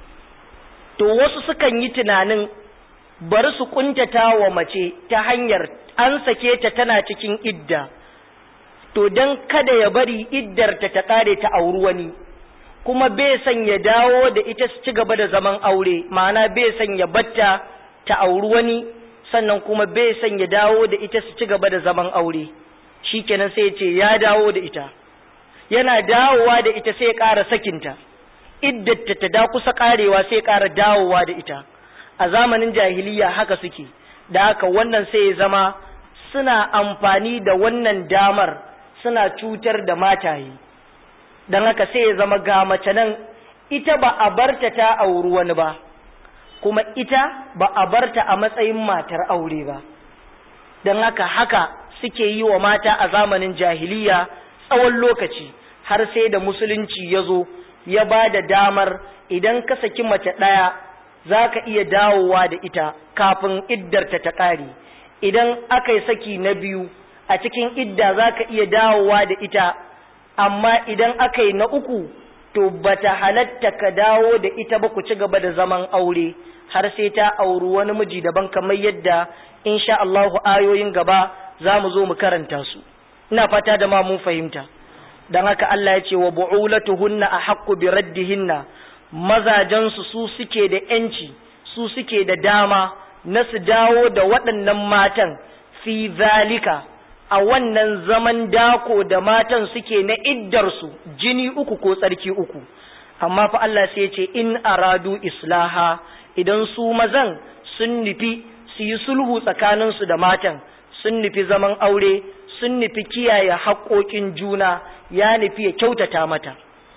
To wasu sukan yi tunanin bari su kuntata wa mace ta hanyar an sake ta tana cikin idda, to don kada ya bari iddarta ta kare ta auri wani, kuma bai san ya dawo da ita su ci gaba da zaman aure, ma'ana bai san ya batta ta auri wani, sannan kuma bai san ya dawo da ita su ci gaba da zaman aure. Shikenan sai ya ce ya dawo da ita, yana dawowa da ita sai ya ƙara sakinta, iddarta ta da kusa ƙarewa sai ya ƙara dawowa da ita. A zamanin jahiliya haka suke, da haka wannan sai ya zama suna amfani da wannan damar suna cutar da mataye. Don haka sai ya zama ga mace nan ita ba a barta ta auri wani ba, kuma ita ba a barta a matsayin matar aure ba. Don haka haka suke yi wa mata a zamanin jahiliya tsawon lokaci, har sai da musulunci ya zo ya ba da damar idan ka saki mace ɗaya za ka iya dawowa da ita kafin iddarta ta ƙare. Idan aka yi saki na biyu a cikin idda za ka iya dawowa da ita, amma idan aka yi na uku to bata halatta ka dawo da ita ba, ku ci gaba da zaman aure har sai ta auri wani miji daban, kamar yadda insha Allahu ayoyin gaba za mu zo mu karanta su. Ina fata da ma mun fahimta. Dan haka Allah ya ce wa bu'ulatuhunna ahaqqu bi raddihinna, mazajensu su suke da ‘yanci, su suke da dama na su dawo da waɗannan matan fi zalika, a wannan zaman dako da matan suke na iddarsu jini uku ko tsarki uku. Amma fa Allah sai ce in aradu islaha, idan su mazan sun nufi su yi sulhu tsakaninsu da matan, sun nufi zaman aure, sun nufi kiyaye haƙoƙin juna, ya nufi ya kyautata mata.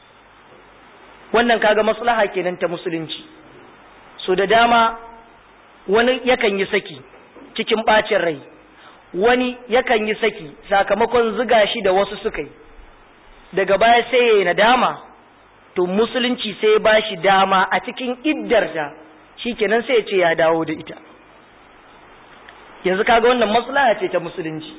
Wannan kaga maslaha kenan ta musulunci. So da dama wani yakan yi saki cikin bacin rai, wani yakan yi saki sakamakon ziga shi da wasu suka yi, daga baya sai ya yi nadama, to musulunci sai ya ba shi dama a cikin iddarta, shi kenan sai ya ce ya dawo da ita. Yanzu kaga wannan maslaha ce ta musulunci.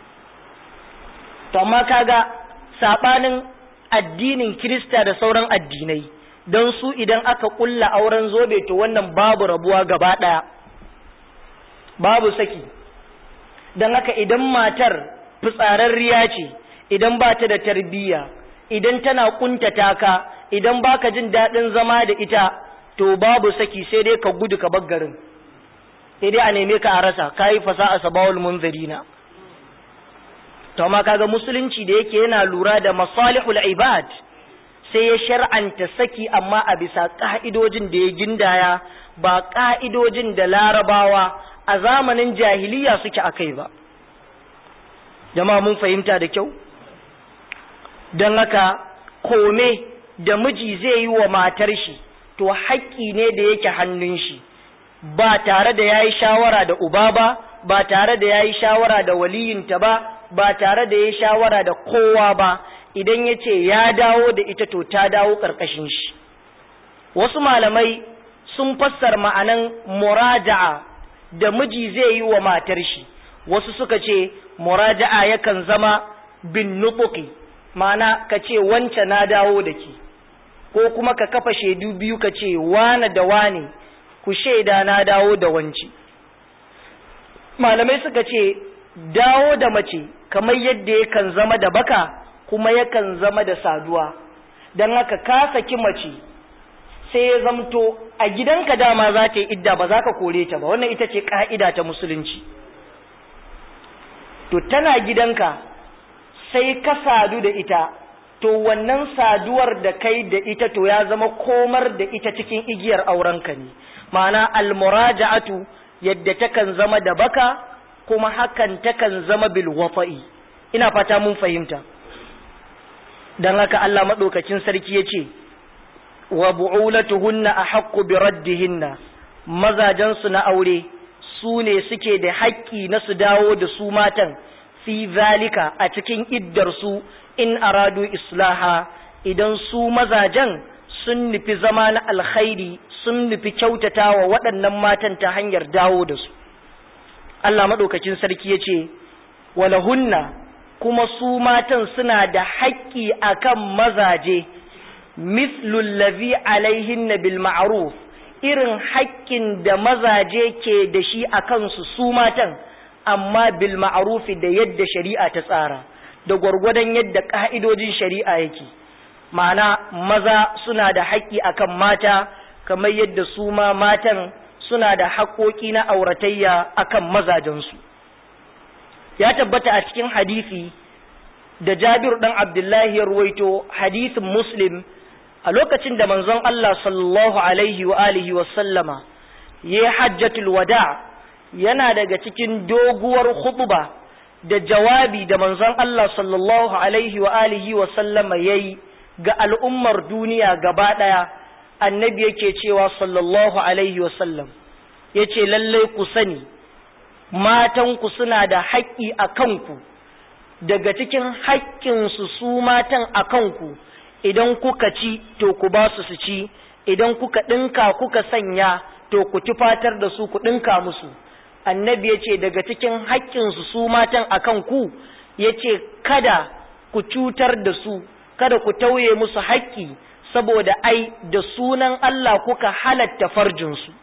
To amma kaga sabanin addinin Kirista da sauran addinai, don su idan aka kulla auren zobe to wannan babu rabuwa gaba ɗaya, babu saki. Don haka idan matar fitsararriya ce, idan ba ta da tarbiyya, idan tana kuntata ka, idan baka jin daɗin zama da ita, to babu saki, sai dai ka gudu ka bar garin, sai dai a neme ka a rasa, kayi fasaha sabawul munzirina. To amma kaga musulunci da yake yana lura da masalihul ibad, sai ya shar'anta saki amma a bisa ka'idojin da ya gindaya, ba ka'idojin da larabawa a zamanin jahiliya suke akai ba. Jama'a mun fahimta da kyau? Don haka kome da miji zai yi wa matar shi to haƙƙi ne da yake hannun shi, ba tare da yayi shawara da uba ba, ba tare da yayi shawara da waliyinta ba, ba tare da ya shawara da kowa ba. Idan ya ce ya dawo da ita to ta dawo ƙarƙashin shi. Wasu malamai sun fassara ma'anan muraja'a da miji zai yi wa matar shi, wasu suka ce muraja'a yakan zama bin nutuki, ma'ana ka ce wance na dawo da ki, ko kuma ka kafa shaidu biyu ka ce wane da wane ku shaida na dawo da wance. Malamai suka ce dawo da mace kamar yadda yakan zama da baka kuma yakan zama da saduwa. Don haka ka saki mace sai ya zamto a gidanka dama za ta yi idda, ba za ka kore ta ba, wannan ita ce ka'ida ta musulunci. To tana gidanka sai ka sadu da ita, to wannan saduwar da kai da ita to ya zama komar da ita cikin igiyar aurenka ne. Ma'ana almuraja'atu yadda takan zama da baka kuma hakan takan zama bil wafa'i. Ina fata mun fahimta. Dan haka Allah madaukakin sarki yace wa bu'ulatuhunna ahaqqu bi raddihinna, mazajan su na aure su ne suke da haƙƙi na su dawo da su matan fi zalika a cikin iddar su in aradu islaha, idan su mazajen sun nufi zama na alkhairi, sun nufi kyautatawa waɗannan matan ta hanyar dawo da su. Allah madaukakin sarki yace walahunna, kuma su matan suna da haƙƙi akan mazaje mislul ladhi alaihinna bil ma'ruf, irin haƙƙin da mazaje ke da shi akan su su matan, amma bil ma'ruf da yadda shari'a ta tsara, da gwargwadon yadda ka'idojin shari'a yake. Ma'ana maza suna da haƙƙi akan mata kamar yadda su ma matan suna da haƙƙoƙi na auratayya akan mazajensu. Ya tabbata a cikin hadisi da Jabir dan Abdullahi ya ruwaito, hadisin Muslim, a lokacin da manzon Allah sallallahu alaihi wa alihi wa sallama yayi hajjatul wada, yana daga cikin doguwar khutba da jawabi da manzon Allah sallallahu alaihi wa alihi wa sallama yayi ga al'ummar duniya gaba daya. Annabi yake cewa sallallahu alaihi wa sallam yace lalle ku sani matan ku suna da haƙƙi a kanku, daga cikin haƙƙinsu su matan a kanku, idan kuka ci to ku ba su su ci, idan kuka ɗinka kuka sanya to ku tufatar da su ku ɗinka musu. Annabi ya ce daga cikin haƙƙinsu su matan a kanku, ya ce kada ku cutar da su, kada ku tauye musu haƙƙi, saboda ai da sunan Allah kuka halatta farjinsu.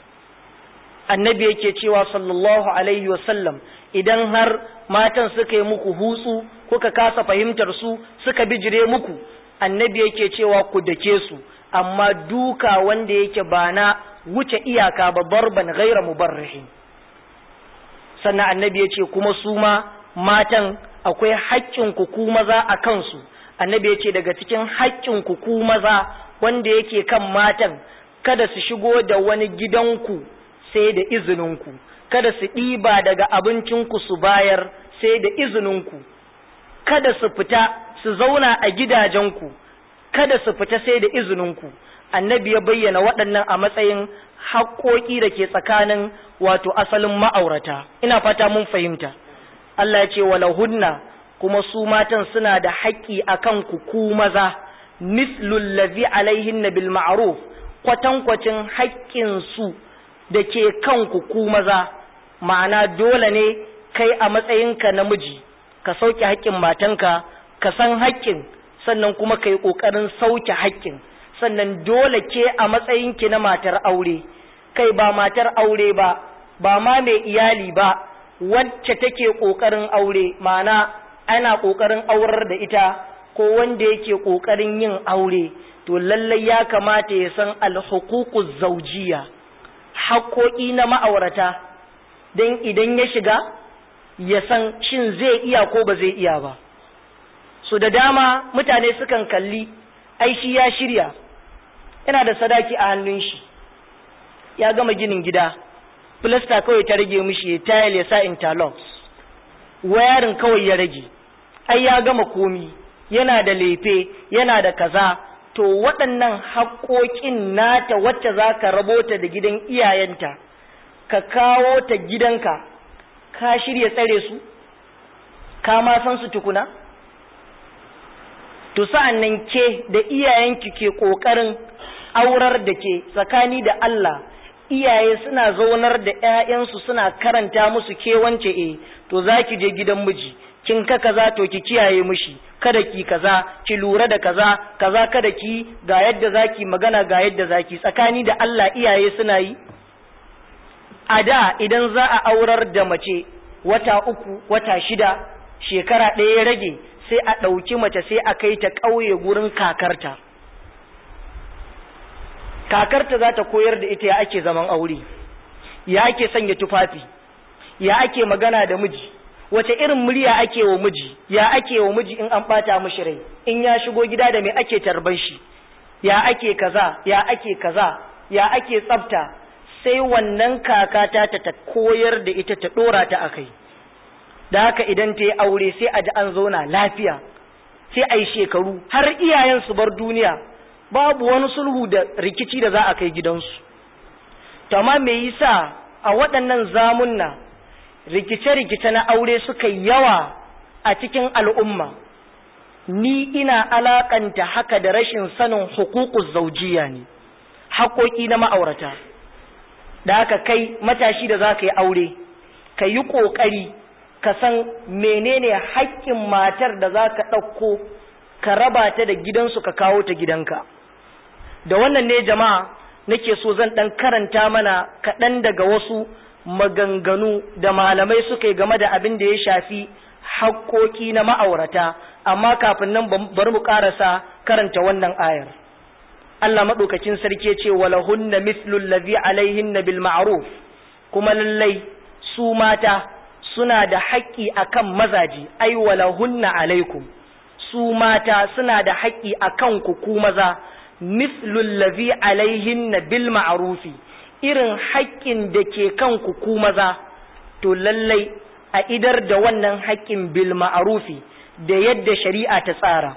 Annabi yake cewa sallallahu alaihi wasallam, idan har matan suka yi muku hutsu, kuka kasa fahimtar su, suka bijire muku, annabi yake cewa ku dake su, amma duka wanda yake ba na wuce iyaka ba, barban ghaira mubarrihin. Sannan annabi yace kuma su ma matan akwai haƙƙin ku ku maza a kansu. Annabi yace daga cikin haƙƙin ku ku maza wanda yake kan matan, kada su shigo da wani gidanku sai da izininku, kada su ɗiba daga abincinku su bayar sai da izininku, kada su fita su zauna a gidajenku, kada su fita sai da izininku. Annabi ya bayyana waɗannan a matsayin haƙoƙi da ke tsakanin wato asalin ma'aurata. Ina fata mun fahimta. Allah ya ce walahunna, kuma su matan suna da haƙƙi akan ku ku maza, mislul ladhi alaihinna bil ma'ruf, kwatankwacin haƙƙin su da ke kanku ku maza. Ma'ana dole ne kai a matsayinka namiji ka sauke haƙƙin matanka, ka san haƙƙin, sannan kuma kai ƙoƙarin sauke haƙƙin. Sannan dole ke a matsayinki na matar aure, kai ba matar aure ba, ba ma mai iyali ba, wacce take ƙoƙarin aure, ma'ana ana ƙoƙarin aurar da ita, ko wanda yake ƙoƙarin yin aure, to lallai ya kamata ya san alhuququz zawjiyya, haƙoƙi na ma'aurata, don idan ya shiga ya san shin zai iya ko ba zai iya ba. So da dama mutane sukan kalli ai shi ya shirya, yana da sadaki a hannun shi, ya gama ginin gida, filasta kawai ta rage mishi, tile ya sa interlocks, wayarin kawai ya rage, ai ya gama komi, yana da lefe, yana da kaza. To waɗannan haƙoƙin nata wacce za ka rabota da gidan iyayenta, ka kawo ta gidanka, ka shirya tsare su, ka ma san su tukuna? To sa'an nan ke da iyayenki ke ƙoƙarin aurar da ke tsakani da Allah, iyaye suna zaunar da ‘ya'yansu suna karanta musu ke wance e, to za ki je gidan miji, kin ka kaza to ki kiyaye mishi, kada ki kaza, ki lura da kaza, kaza kada ki, ga yadda zaki magana, ga yadda zaki. Tsakani da Allah iyaye suna yi? A da idan za a aurar da mace wata uku wata shida shekara ɗaya ya rage sai a ɗauki mace sai a kai ta ƙauye gurin kakarta kakarta za ta koyar da ita ya ake zaman aure, ya ake sanya tufafi, ya ake magana da miji, wace irin murya ake wa miji, ya ake wa miji in an bata mishi rai, in ya shigo gida da me ake tarban shi, ya ake kaza, ya ake kaza, ya ake tsafta, sai wannan kakata ta ta koyar da ita ta dora ta akai. Da haka idan ta yi aure sai a ji an zauna lafiya, sai a yi shekaru har iyayen su bar duniya, babu wani sulhu da rikici da za a kai gidansu. To amma me yasa a waɗannan zamunna rikice-rikice na aure suka yawa a cikin al'umma? Ni ina alakanta haka da rashin sanin hukukuz zaujiya ne, haƙoƙi na ma'aurata. Da haka kai matashi da za ka yi aure, ka yi ƙoƙari ka san menene haƙƙin matar da za ka ɗauko ka raba ta da gidansu ka kawo ta gidanka. Da wannan ne jama'a nake so zan ɗan karanta mana kaɗan daga wasu maganganu da malamai suka yi game da abin da ya shafi haƙƙoƙi na ma'aurata, amma kafin nan bari mu ƙarasa karanta wannan ayar. Allah maɗaukakin sarki ya ce walahunna mithlul ladhi alaihinna bil ma'ruf, kuma lallai su mata suna da haƙƙi akan mazaji, ai walahunna alaikum, su mata suna da haƙƙi akan ku ku maza, mithlul ladhi alaihinna bil ma'rufi, irin haƙƙin da ke kanku ku maza, to lallai a idar da wannan haƙƙin bil ma'rufi da yadda shari'a ta tsara.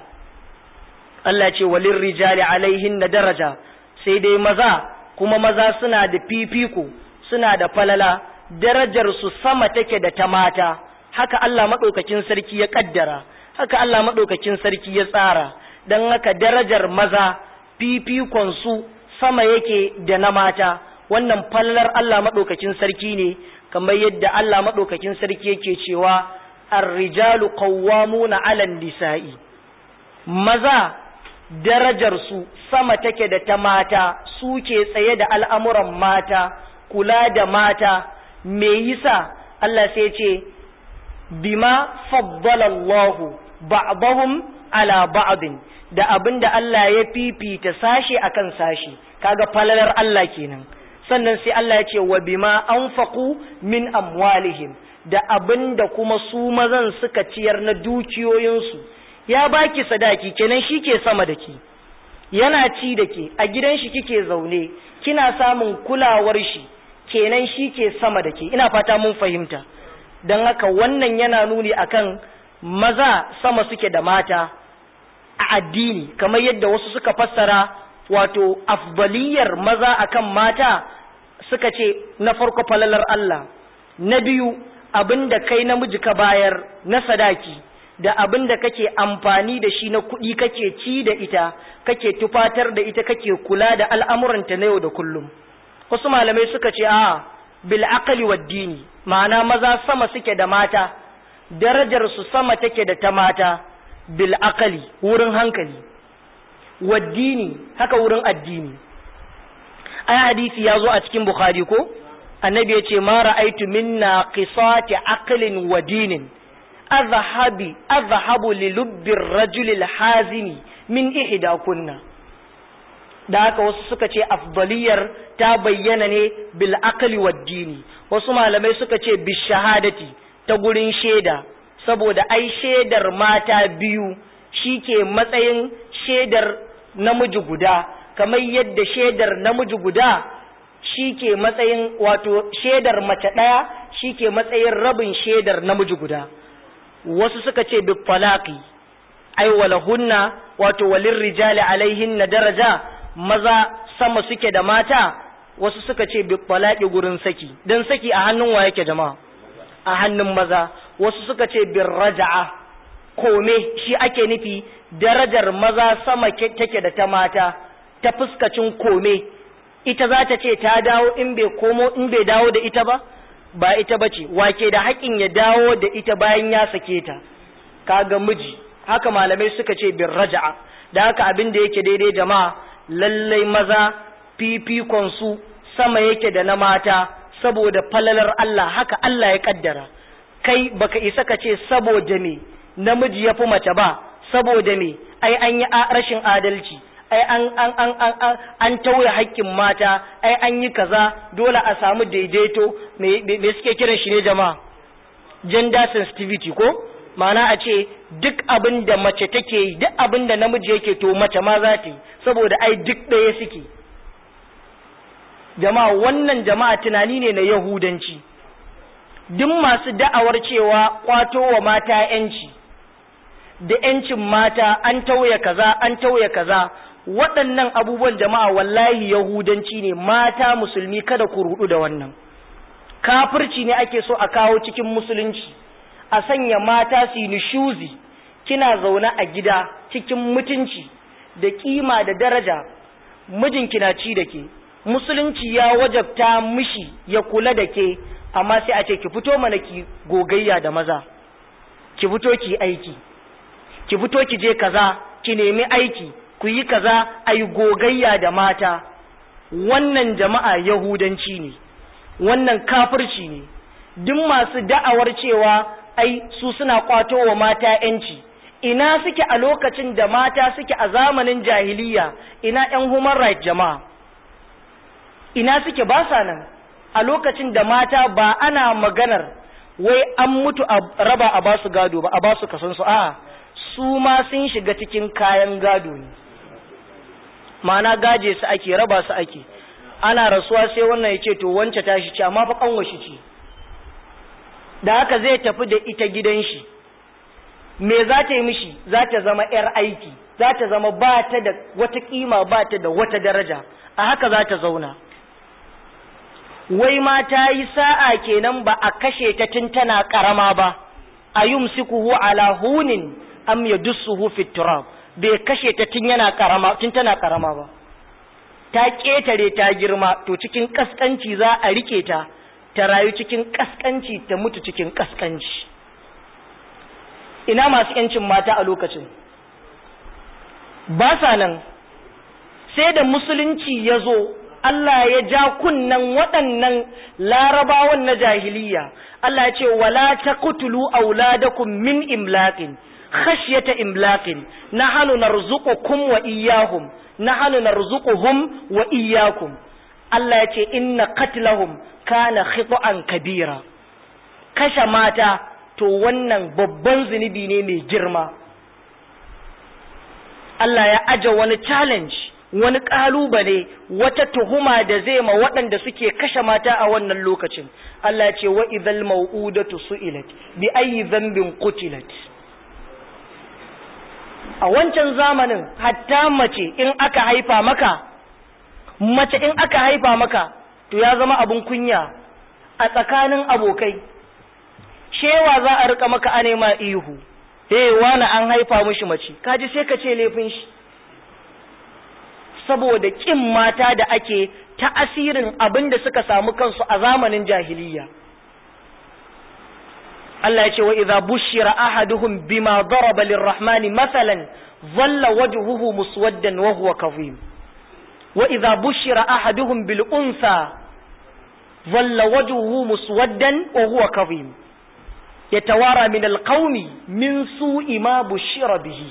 Allah ce walin rijali alaihinna daraja, sai dai maza kuma maza suna da fifiko, suna da falala, darajar su sama take da ta mata. Haka Allah madaukakin sarki ya kaddara, haka Allah madaukakin sarki ya tsara. Dan haka darajar maza fifikon su sama yake da na mata. Wannan fallar Allah madaukakin sarki ne, kamar yadda Allah madaukakin sarki yake cewa ar-rijalu qawwamuna 'alan nisa'i. Maza darajar su sama take da ta mata, suke tsaye da al'amuran mata, kula da mata. Me yasa Allah sai ce bima faddala Allahu ba'dahum ala ba'din, da abinda Allah ya fifita sashi akan sashi, kaga falalar Allah kenan. Sannan sai Allah ya ce wa bima anfaqu min amwalihim, da abinda kuma su mazan suka ciyar na dukiyoyinsu. Ya baki sadaki kenan shi ke sama da ki, yana ci da ke, a gidan shi kike zaune, kina samun kulawar shi, kenan shi ke sama da ke. Ina fata mun fahimta. Don haka wannan yana nuni akan maza sama suke da mata a addini, kamar yadda wasu suka fassara wato afdaliyar maza akan mata, suka ce na farko falalar Allah, na biyu abinda kai namiji ka bayar na sadaki, da abin da kake amfani da shi na kuɗi kake ci da ita, kake tufatar da ita, kake kula da al'amuranta na yau da kullum. Wasu malamai suka ce a bil aqli wad dini, ma'ana maza sama suke da mata, darajar su sama take da ta mata, bil aqli wurin hankali, wad dini haka wurin addini. Ai hadisi ya zo a cikin Bukhari ko annabi ya ce ma ra'aitu minna qisati aqlin wa dinin azhabi azhabu li lubbi ar-rajuli al-hazimi min ihda kunna. Da haka wasu suka ce afdaliyar ta bayyana ne bil aqli wad dini, wasu malamai suka ce bi shahadati ta gurin sheda, saboda ai shedar mata biyu shike matsayin shedar namiji guda, kamar yadda shedar namiji guda shike matsayin wato shedar mace daya shike matsayin rabin shedar namiji guda. Wasu suka ce bi talaqi ai walahunna wato walin rijali alaihinna daraja, maza sama suke da mata. Wasu suka ce bi talaqi gurin saki, dan saki a hannun wa yake jama'a? A hannun maza. Wasu suka ce bir raja'a, kome shi ake nufi, darajar maza sama take da ta mata ta fuskacin kome. Ita za ta ce ta dawo in bai komo in bai dawo da ita ba, ba ita bace. Wake da haƙin ya dawo da ita bayan ya sake ta? Kaga miji. Haka malamai suka ce bir raja'a. Da haka abin da yake daidai jama'a, lallai maza fifikon su sama yake da na mata, saboda falalar Allah, haka Allah ya kaddara. kai baka isa ka ce saboda me namiji ya fi mace ba, saboda me ai an yi rashin adalci, ai an an an an an tauye haƙƙin mata, ai an yi kaza, dole a samu daidaito. me me suke kiran shi ne jama'a? Gender sensitivity ko? Ma'ana a ce duk abin da mace take yi, duk abin da namiji yake to mace ma za ta yi, saboda ai duk ɗaya suke. Jama'a wannan jama'a tunani ne na Yahudanci. Duk masu da'awar cewa kwato wa mata yanci da yancin mata an tauye kaza an tauye kaza, waɗannan abubuwan jama'a wallahi Yahudanci ne. Mata musulmi kada ku rudu da wannan. Kafirci ne ake so a kawo cikin musulunci, a sanya mata su yi nishuzi. Kina zaune a gida cikin mutunci da kima da daraja, mijinki na ci da ke, musulunci ya wajabta mishi ya kula da ke, amma sai a ce ki fito mana ki gogayya da maza, ki fito ki aiki, ki fito ki je kaza, ki nemi aiki, ku yi kaza, ayi gogayya da mata. Wannan jama'a Yahudanci ne, wannan kafirci ne. Duk masu da'awar cewa ai su suna kwato wa mata yanci, ina suke a lokacin da mata suke a zamanin jahiliya? Ina yan human right jama'a? Ina suke? Ba sa nan. A lokacin da mata ba ana maganar wai an mutu a raba a basu gado ba, a basu kasansu, a'a su ma sun shiga cikin kayan gado ne. Ma'ana gaje su ake, raba su ake. Ana rasuwa sai wannan ya ce to wance tashi ce, amma fa kanwashi ce, da haka zai tafi da ita gidan shi. Me za ta yi mishi? Za ta zama yar aiki, za ta zama ba ta da wata kima, ba ta da wata daraja, a haka za ta zauna. Wai ma ta yi sa'a kenan ba a kashe ta tun tana karama ba, a yumsikuhu ala hunin am yadussuhu fit turab. Bai kashe ta tun yana karama, tun tana karama ba, ta ketare ta girma, to cikin kaskanci za a rike ta, ta rayu cikin kaskanci, ta mutu cikin kaskanci. Ina masu yancin mata a lokacin? Ba sa nan. Sai da musulunci ya zo, Allah ya ja kunnan waɗannan larabawan na jahiliya. Allah ya ce wala taqtulu auladakum min imlaqin khashyata imlaqin nahnu narzuqukum wa iyyahum nahnu narzuquhum wa iyyakum. Allah ya ce inna qatlahum kana khita'an kabira. Kashe mata to wannan babban zunubi ne mai girma. Allah ya aje wani challenge, wani kalubale, wata tuhuma da zai ma waɗanda suke kashe mata a wannan lokacin. Allah ya ce wa idhal mau'udatu su'ilat bi ayyi dhanbin qutilat. A wancan zamanin hatta mace in aka haifa maka, mace in aka haifa maka to ya zama abun kunya a tsakanin abokai. Shewa za a rika maka ane ma ihu, eh wani an haifa mishi mace, kaji sai ka ce laifin shi. Saboda kin mata da ake ta asirin abin da suka samu kansu a zamanin jahiliya. Allah ya ce wa idza bushira ahaduhum bima daraba lirrahmani mathalan dhalla wajhuhu muswaddan wa huwa kadhim. Wa idza bushira ahaduhum bil untha dhalla wajhuhu muswaddan wa huwa kadhim yatawara min alqawmi min su'i ma bushira bihi.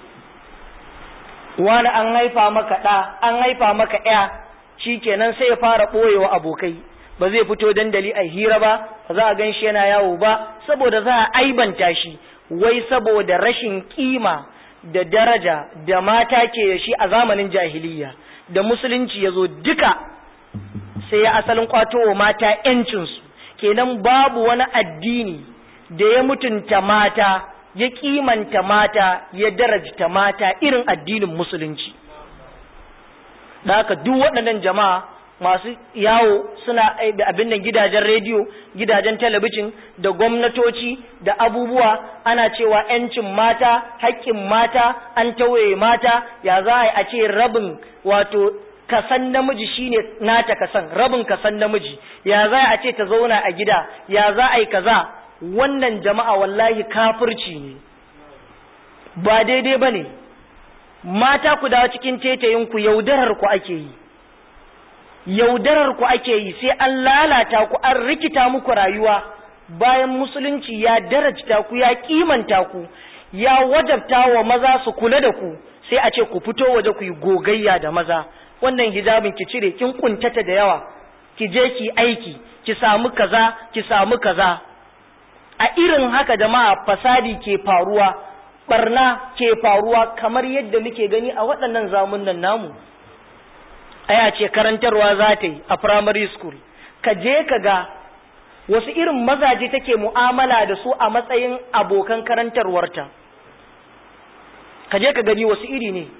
Wani an haifa maka ɗa, an haifa maka ƴa, shikenan sai ya fara ɓoyewa abokai, ba zai fito dandali a hira ba, ba za a gan shi yana yawo ba, saboda za a aibanta shi, wai saboda rashin kima da daraja da mata ke da shi a zamanin jahiliya. Da musulunci ya zo duka sai ya asalin kwato wa mata ‘yancinsu. Kenan babu wani addini da ya mutunta mata, ya kimanta mata, ya darajta mata irin addinin musulunci. Da haka duk waɗannan jama'a masu yawo suna abin nan gidajen rediyo, gidajen talabijin da gwamnatoci da abubuwa ana cewa ‘yancin mata, haƙƙin mata, an tauye mata, ya za a ce rabin wato kasan namiji shine nata kasan, rabin kasan namiji, ya za a ce ta zauna a gida, ya za a yi kaza. Wannan jama'a wallahi kafirci ne, ba daidai ba ne. Mata ku dawo cikin tetayinku, yaudarar ku ake yi, yaudarar ku ake yi, sai an lalata ku, an rikita muku rayuwa bayan musulunci ya darajta ku ya kimanta ku ya wajabta wa maza su kula da ku, sai a ce ku fito waje ku yi gogayya da maza. Wannan hijabin ki cire, kin kuntata da yawa, ki je ki aiki, ki samu kaza ki samu kaza. A irin haka jama'a fasadi ke faruwa, barna ke faruwa kamar yadda muke gani a waɗannan zamunan namu. Aya ce karantarwa za ta yi a primary school, ka je ka ga wasu irin mazaje take mu'amala da su a matsayin abokan karantarwarta. Ka je ka gani wasu iri ne.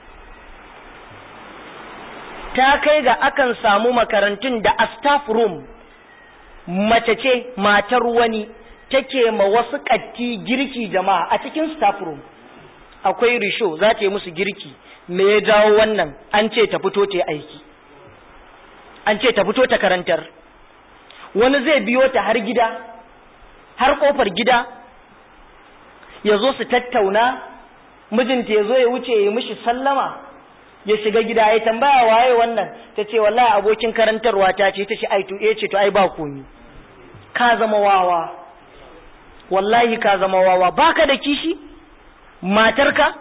Ta kai ga akan samu makarantun da a staff room mace ce matar wani take ma wasu katti girki jama'a a cikin staff room. Akwai risho za ta yi musu girki. Me ya jawo wannan? An ce ta fito ta aiki, an ce ta fito ta karantar. Wani zai biyo ta har gida, har kofar gida, ya zo su tattauna, mijinta ya zo ya wuce ya mishi sallama, ya shiga gida ya tambaya waye wannan, ta ce wallahi abokin karantarwa ta ce, ta ce ai to eh ce to ai ba komi. Ka zama wawa, wallahi ka zama wawa, baka da kishi matarka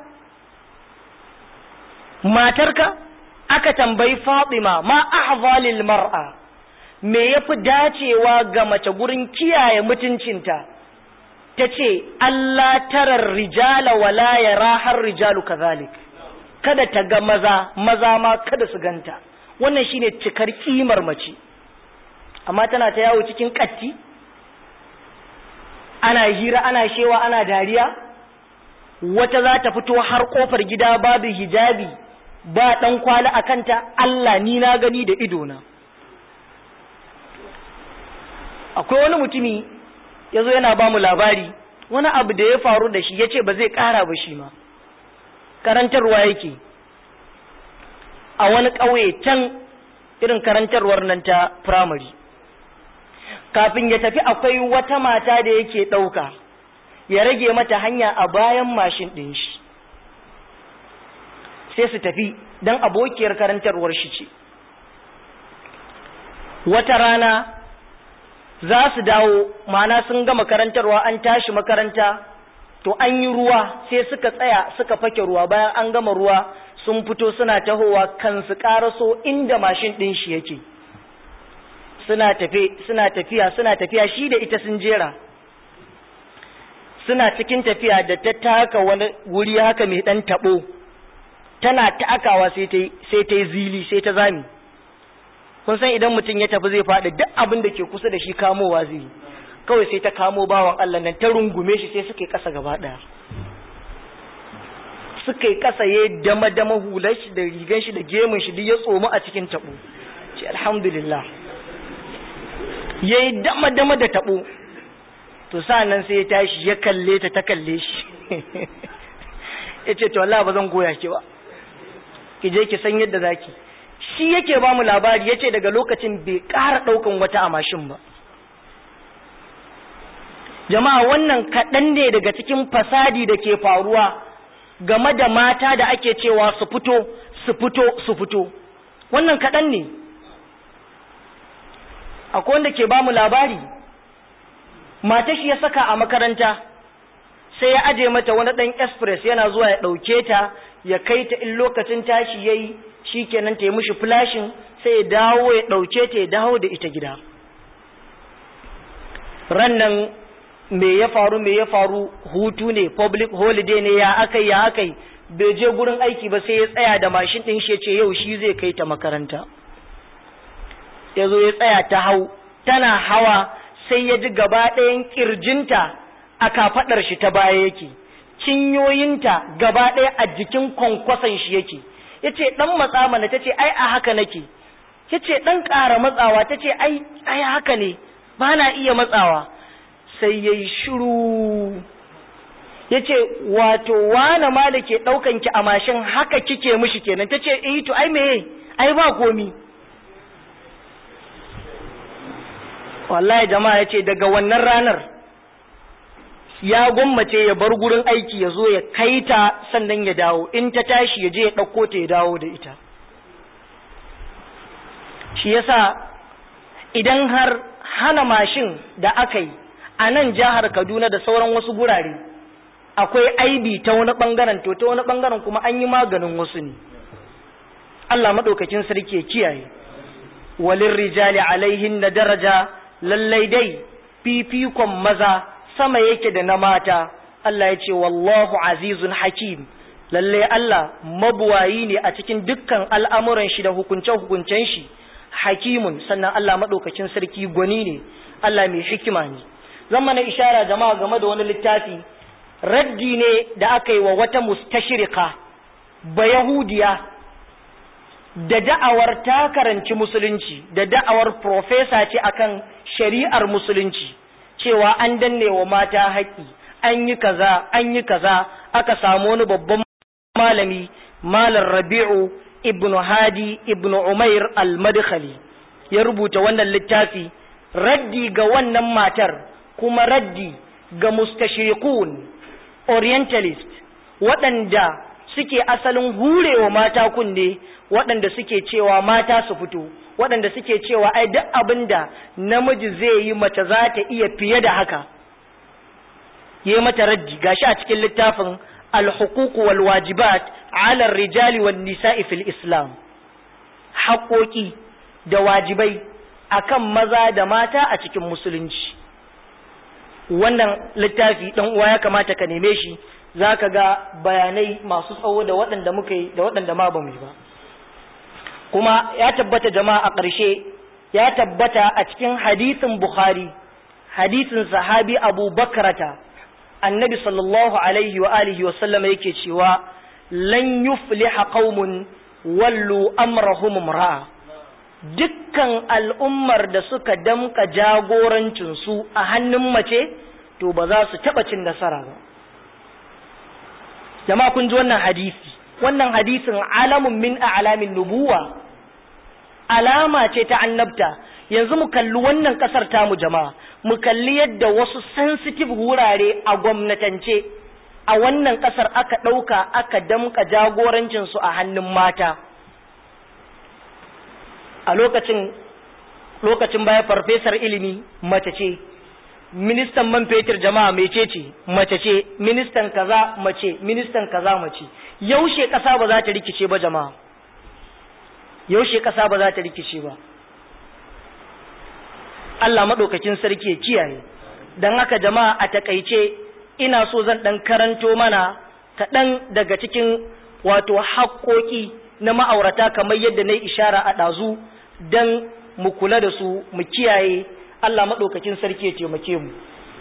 matarka aka tambayi Fatima ma ahvalil mar'a, me yafi dacewa ga mace gurin kiyaye mutuncinta? Tace Allah tarar rijala wala yara har rijalu kazalik, kada ta ga maza maza ma kada su ganta. Wannan shine cikar kimar mace. Amma tana ta yawo cikin katti, ana hira ana shewa ana dariya. Wata za ta fito har kofar gida babu hijabi ba dan kwali a kanta. Allah ni na gani da idona. Akwai wani mutumi yazo yana ba mu labari wani abu da ya faru da shi, yace ba zai kara ba shi ma. Karantarwa yake a wani kauye can, irin karantarwar nan ta primary. Kafin ya tafi akwai wata mata da yake dauka ya rage mata hanya a bayan mashin din shi, sai su tafi dan abokiyar karantarwar shi ce. Wata rana za su dawo, mana sun gama karantarwa an tashi makaranta, to an yi ruwa sai suka tsaya suka fake ruwa. Bayan an gama ruwa sun fito suna tahowa kan su karaso inda mashin din shi yake. Suna tafe suna tafiya suna tafiya shi da ita sun jera. Suna cikin tafiya da ta taka wani wuri haka mai dan tabo, tana takawa sai ta sai ta zili sai ta zami. Kun san idan mutum ya tafi zai faɗi, duk abin da ke kusa da shi kamowa zai, kawai sai ta kamo bawan Allah nan ta rungume shi sai suka yi ƙasa gaba ɗaya. Suka yi ƙasa ya dama dama hular shi da rigan shi da gemun shi duk ya tsoma a cikin tabo. Ce alhamdulillah. Yayi dama dama da tabo. To sa'annan sai ya tashi ya kalle ta ta kalle shi. Yace to wallahi ba zan goya ki ba. Ki je ki san yadda zaki. Shi yake ba mu labari, yace daga lokacin bai ƙara ɗaukan wata a mashin ba. Jama'a wannan kaɗan ne daga cikin fasadi da ke faruwa game da mata da ake cewa su fito su fito su fito. Wannan kaɗan ne. Akwai wanda ke ba mu labari, mata shi ya saka a makaranta, sai ya aje mata wani ɗan express yana zuwa ya ɗauke ta ya kai ta, in lokacin tashi yayi shikenan ta yi mishi flashing sai ya dawo ya ɗauke ta ya dawo da ita gida. Rannan me ya faru me ya faru hutu ne, public holiday ne, ya akai ya akai bai je gurin aiki ba, sai ya tsaya da mashin ɗin shi ya ce yau shi zai kai ta makaranta. Ya zo ya tsaya ta hau, tana hawa sai ya ji gaba ɗayan ƙirjinta a kafaɗar shi ta baya yake, cinyoyinta gaba ɗaya a jikin kwankwason shi yake. Ya ce ɗan matsa mana, ta ce ai a haka nake. Ya ce ɗan ƙara matsawa, ta ce ai ai haka ne ba na iya matsawa. Sai ya yi shiru. Ya ce wato wane ma da ke ɗaukan ki a mashin haka kike mishi kenan? Ta ce eh to ai me ai ba komi. Wallahi jama'a, ya ce daga wannan ranar ya gwammace ya bar gurin aiki ya zo ya kai ta sannan ya dawo, in ta tashi ya je ya ɗauko ta ya dawo da ita. Shi yasa idan har hana mashin da aka yi a nan jihar Kaduna da sauran wasu gurare akwai aibi ta wani bangaren, to ta wani bangaren kuma an yi maganin wasu ne. Allah madaukakin sarki ya kiyaye. walin rijali alaihin na daraja, lallai dai fifikon maza sama yake da na mata. Allah ya ce wallahu azizun hakim, lallai Allah mabuwayi ne a cikin dukkan al'amuran shi da hukunce-hukuncen shi, hakimun, sannan Allah maɗaukakin sarki gwani ne, Allah mai hikima ne. Zan mana ishara jama'a game da wani littafi, raddi ne da aka yi wa wata mustashirika ba Yahudiya da da'awar ta karanci musulunci, da da'awar profesa ce akan shari'ar musulunci, cewa an danne wa mata haƙƙi, an yi kaza, an yi kaza. Aka samu wani babban malami, Malam Rabi'u ibn Hadi ibn Umair al-Madkhali, ya rubuta wannan littafi, raddi ga wannan matar, kuma raddi ga mustashriqun orientalist, waɗanda suke asalin hurewa mata kunne, waɗanda suke cewa mata su fito, waɗanda suke cewa ai duk abinda namiji zai yi mace za ta iya fiye da haka. Yi mata raddi gashi a cikin littafin al-huquq wal wajibat ala ar-rijali wan nisa'i fil islam, haƙoƙi da wajibai akan maza da mata a cikin musulunci. Wannan littafi dan uwa ya kamata ka neme shi, zaka ga bayanai masu tsawo da waɗanda muka yi da waɗanda ma bamu yi ba. Kuma ya tabbata jama'a, a ƙarshe ya tabbata a cikin hadisin Bukhari, hadisin sahabi Abu Bakrata, annabi sallallahu alaihi wa alihi wa sallama yake cewa lan yufliha qaumun wallu amrahum imra'a, dukkan al'ummar da suka damka jagorancin su a hannun mace to ba za su taba cin nasara ba. Jama'a kun ji wannan hadisi, wannan hadisin alamun min a'lamin nubuwa, alama ce ta annabta. Yanzu mu kalli wannan kasar tamu jama'a, mu kalli yadda wasu sensitive wurare a gwamnatance a wannan kasar aka ɗauka aka damka jagorancinsu a hannun mata. A lokacin lokacin baya farfesar ilimi mace ce, ministan man fetur jama'a mece ce mace ce, ministan kaza mace, ministan kaza mace. Yaushe kasa ba za ta rikice ba jama'a, yaushe kasa ba za ta rikice ba. Allah maɗaukakin sarki ya kiyaye. Don haka jama'a, a takaice ina so zan ɗan karanto mana kaɗan daga cikin wato haƙoƙi na ma'aurata kamar yadda na yi ishara a ɗazu, don mu kula da su mu kiyaye. Allah maɗaukakin sarki ya taimake mu.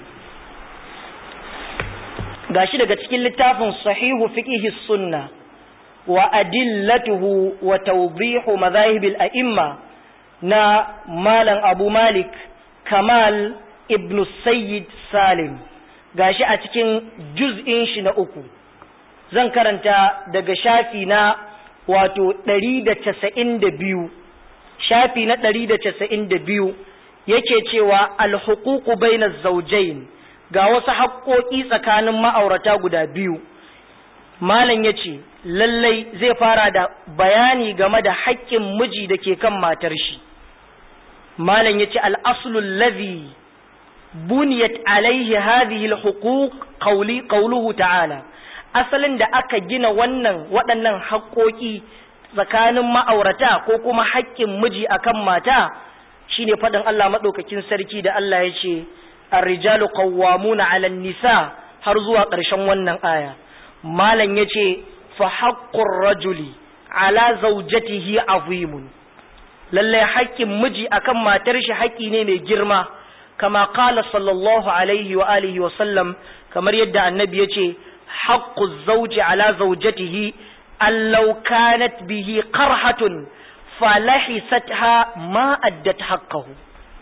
Gashi daga cikin littafin Sahihu Fiqhi Sunna wa Adillatuhu wa Tawdihu Madhahibil A'imma na Malam Abu Malik Kamal ibn Sayyid Salim, gashi a cikin juz'in shi na uku. Zan karanta daga shafi na wato ɗari da casa'in da biyu, shafi na ɗari da casa'in da biyu yake cewa al-huququ bainaz zawjayn, ga wasu haƙoƙi tsakanin ma'aurata guda biyu. Malam yace lallai zai fara da bayani game da haƙƙin miji da ke kan matar shi. Malam yace al-aslu alladhi buniyat alayhi hadhihi al-huquq qawli qawluhu ta'ala, asalin da aka gina wannan waɗannan haƙoƙi tsakanin ma'aurata ko kuma haƙƙin miji akan mata shine faɗin Allah madaukakin sarki da Allah yace ar-rijalu qawwamuna 'ala an-nisa, har zuwa ƙarshen wannan aya. Malam yace fa haqqur rajuli 'ala zawjatihi 'azimun, lallai haƙƙin miji akan matar shi haƙƙi ne mai girma, kama qala sallallahu alaihi wa alihi wa sallam, kamar yadda annabi yace haqqu zawji ala zawjatihi allau kanat bihi qarhatun falahisatha ma addat haqqahu.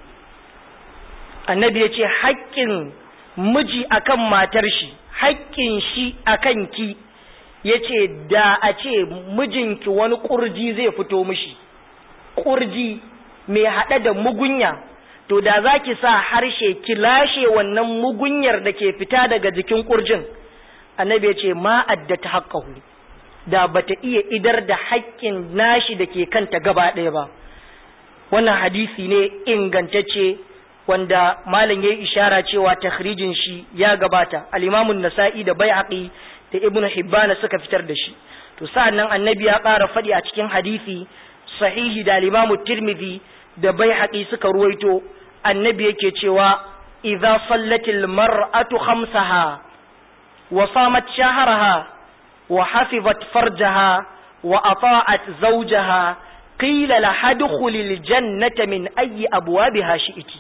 Annabi yace haƙƙin miji akan matar shi, haƙƙin shi akan ki, yace da a ce mijinki wani kurji zai fito mishi, kurji mai haɗe da mugunya, to da za ki sa harshe ki lashe wannan mugunyar da ke fita daga jikin kurjin. Annabi ya ce ma addata haqqahu, da bata iya idar da haƙƙin nashi da ke kanta gaba ɗaya ba. Wannan hadisi ne ingantacce wanda malam yayi ishara cewa takhrijin shi ya gabata, al-Imam an-Nasa'i da Baihaqi da Ibn Hibban suka fitar da shi. To sa'annan annabi ya ƙara faɗi a cikin hadisi sahihi da al-Imam Tirmidhi da Baihaqi suka ruwaito, annabi yake cewa idza sallatil mar'atu khamsaha wa samat shahraha wa hafizat farjaha wa ata'at zawjaha qila laha dukhulil jannata min ayyi abwabiha shi'ti.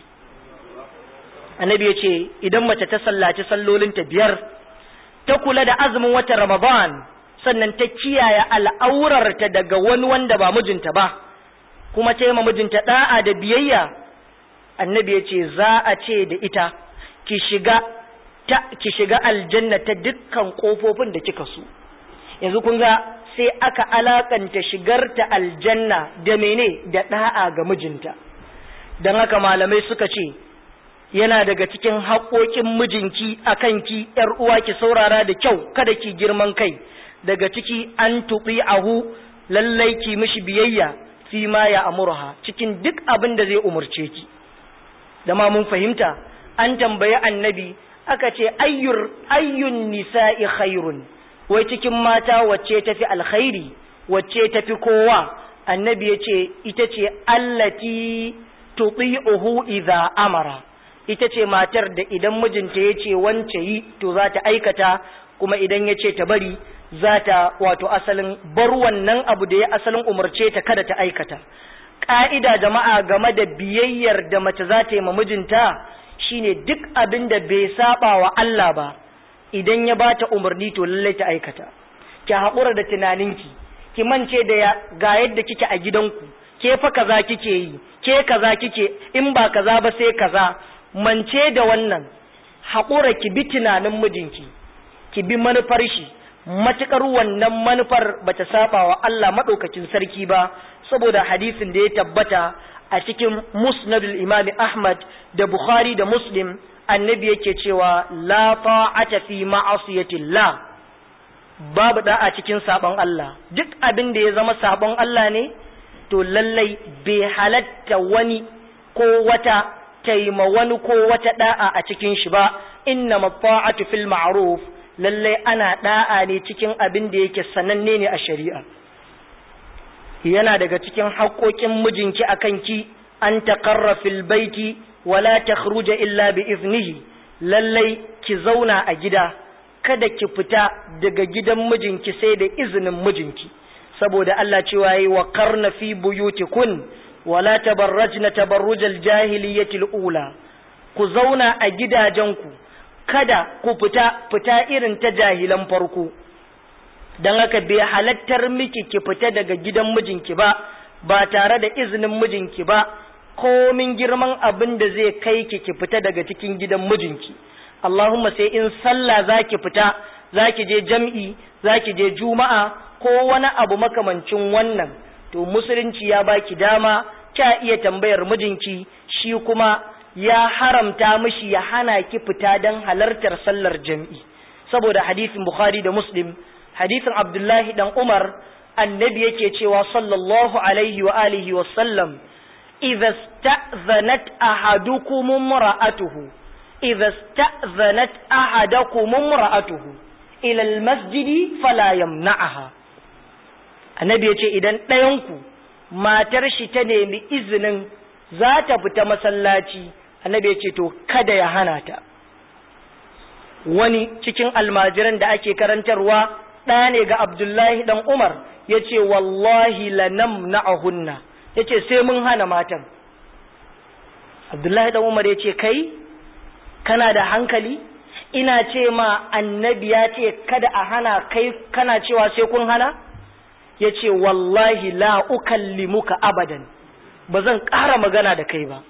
Annabi yace idan mace ta sallaci sallolinta biyar, ta kula da azumin watan Ramadan, sannan ta kiyaye al'aurarta daga wani wanda ba mijinta ba, kuma ta yi ma mijinta da'a da biyayya, annabi ya ce za a ce da ita ki shiga ta ki shiga aljanna ta dukkan kofofin da kika so. Yanzu kun ga sai aka alakanta shigarta aljanna da mene da da'a ga mijinta. Dan haka malamai suka ce yana daga cikin haƙoƙin mijinki akan ki ƴar uwa, ki saurara da kyau, kada ki girman kai. Daga ciki an tuti'ahu, lallai ki mishi biyayya fi ma ya amurha, cikin duk abin da zai umurce ki. Da ma mun fahimta, an tambayi annabi aka ce ayyur ayyun nisa'i khairun, wai cikin mata wacce tafi alkhairi, wacce tafi kowa? Annabi ya ce ita ce allati tuti'uhu idza amara, ita ce matar da idan mijinta ya ce wance yi to za ta aikata, kuma idan ya ce ta bari za ta wato asalin bar wannan abu da ya asalin umarce ta kada ta aikata. Ƙa'ida jama'a game da biyayyar da mace za ta yi ma mijinta shine duk abin da bai saba wa Allah ba, idan ya ba ta umarni to lallai ta aikata. Ki haƙura da tunaninki, ki mance da ga yadda kike a gidanku, ke fa kaza kike yi, ke kaza kike, in ba kaza ba sai kaza. Mance da wannan, haƙura ki bi tunanin mijinki, ki bi manufar shi, matuƙar wannan manufar bata saba wa Allah maɗaukacin sarki ba, saboda hadisin da ya tabbata a cikin musnadul imami Ahmad da Bukhari da Muslim, annabi yake cewa la ta'ata fi ma'asiyatillah, babu da'a cikin sabon Allah. Duk abin da ya zama sabon Allah ne, to lallai bai halatta wani ko wata taima wani ko wata da'a a cikin shi ba. Inna ta'atu fil ma'ruf, lallai ana da'a ne cikin abin da yake sananne ne a shari'a. Yana daga cikin haƙoƙin mijinki akan ki an taqarra fil baiti wala takhruja illa bi iznihi, lallai ki zauna a gida, kada ki fita daga gidan mijinki sai da izinin mijinki, saboda Allah cewa yayi wa qarna fi buyutikun wala tabarrajna tabarrujal jahiliyatil ula, ku zauna a gidajenku, kada ku fita fita irin ta jahilan farko. Dan haka bai halattar miki ki fita daga gidan mijinki ba ba tare da izinin mijinki ba, komin girman abin da zai kai ki ki fita daga cikin gidan mijinki. Allahumma sai in sallah zaki fita, zaki je jam'i, zaki je juma'a ko wani abu makamancin wannan, to musulunci ya baki dama kya iya tambayar mijinki, shi kuma ya haramta mishi ya hana ki fita dan halartar sallar jam'i, saboda hadisin Bukhari da Muslim, hadisin Abdullahi dan Umar, annabi yake cewa sallallahu alaihi wa alihi wa sallam, idza sta'zanat ahadukum imra'atuhu idza sta'zanat ahadakum imra'atuhu ila almasjidi fala yamna'aha. Annabi yace idan ɗayan ku matar shi ta nemi izinin za ta fita masallaci, annabi yace to kada ya hana ta. Wani cikin almajiran da ake karantarwa ɗa ne ga Abdullahi ɗan Umar, ya ce wallahi lanamna'ahunna, ya ce sai mun hana matan. Abdullahi ɗan Umar ya ce kai kana da hankali, ina ce ma annabi ya ce kada a hana, kai kana cewa sai kun hana? Ya ce wallahi la ukallimuka abadan, ba zan ƙara magana da kai ba.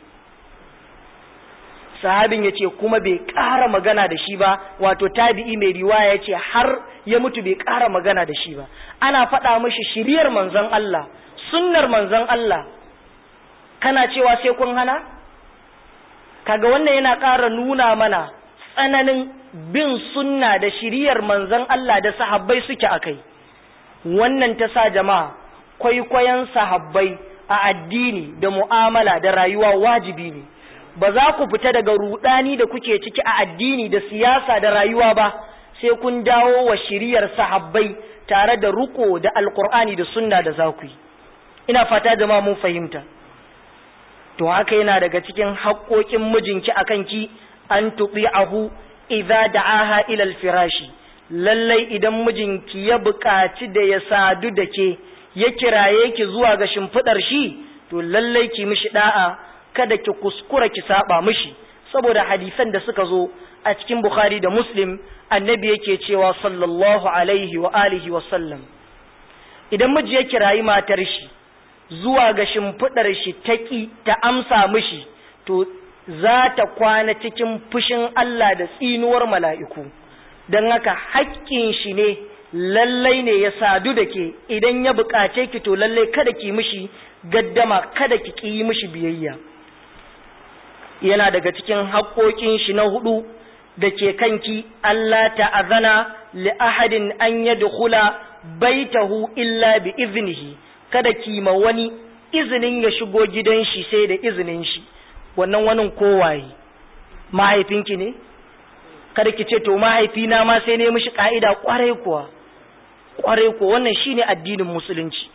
Sahabin ya ce kuma bai ƙara magana da shi ba, wato tabi'i mai riwaya ya ce har ya mutu bai ƙara magana da shi ba. Ana faɗa mashi shiriyar manzon Allah, sunnar manzon Allah, kana cewa sai kun hana? Kaga wannan yana ƙara nuna mana tsananin bin sunna da shiriyar manzon Allah da sahabbai suke akai. Wannan ta sa jama'a kwaikwayon sahabbai a addini da mu'amala da rayuwa wajibi ne. ba za ku fita daga rudani da kuke ciki a addini da siyasa da rayuwa ba sai kun dawo wa shiriyar sahabbai tare da ruko da alkur'ani da sunna da za ku yi. Ina fata jama'a mun fahimta. To haka yana daga cikin haƙoƙin mijinki akan ki an tubi'ahu idza da'aha ila al-firashi. Lallai idan mijinki ya buƙaci da ya sadu da ke, ya kiraye ki zuwa ga shimfidar shi, to lallai ki mishi da'a, kada ki kuskura ki saba mishi, saboda hadisan da suka zo a cikin Bukhari da Muslim, annabi yake cewa sallallahu alaihi wa alihi wa sallam, idan miji ya kirayi matar shi zuwa ga shimfidar shi taki ta amsa mishi, to za ta kwana cikin fushin Allah da tsinuwar mala'iku. Don haka haƙƙin shi ne lallai ne ya sadu da ke, idan ya buƙace ki to lallai kada ki mishi gaddama, kada ki ƙi mishi biyayya. Yana daga cikin haƙƙoƙin shi na hudu da ke kanki, Allah ta'azana li ahadin an yadkhula baitahu illa bi iznihi, kada ki ma wani izinin ya shigo gidan shi sai da izinin shi. Wannan wani kowaye, mahaifinki ne? Kada ki ce to mahaifina ma sai ne mishi ka'ida. Kwarai kuwa, kwarai kuwa, wannan shine addinin musulunci.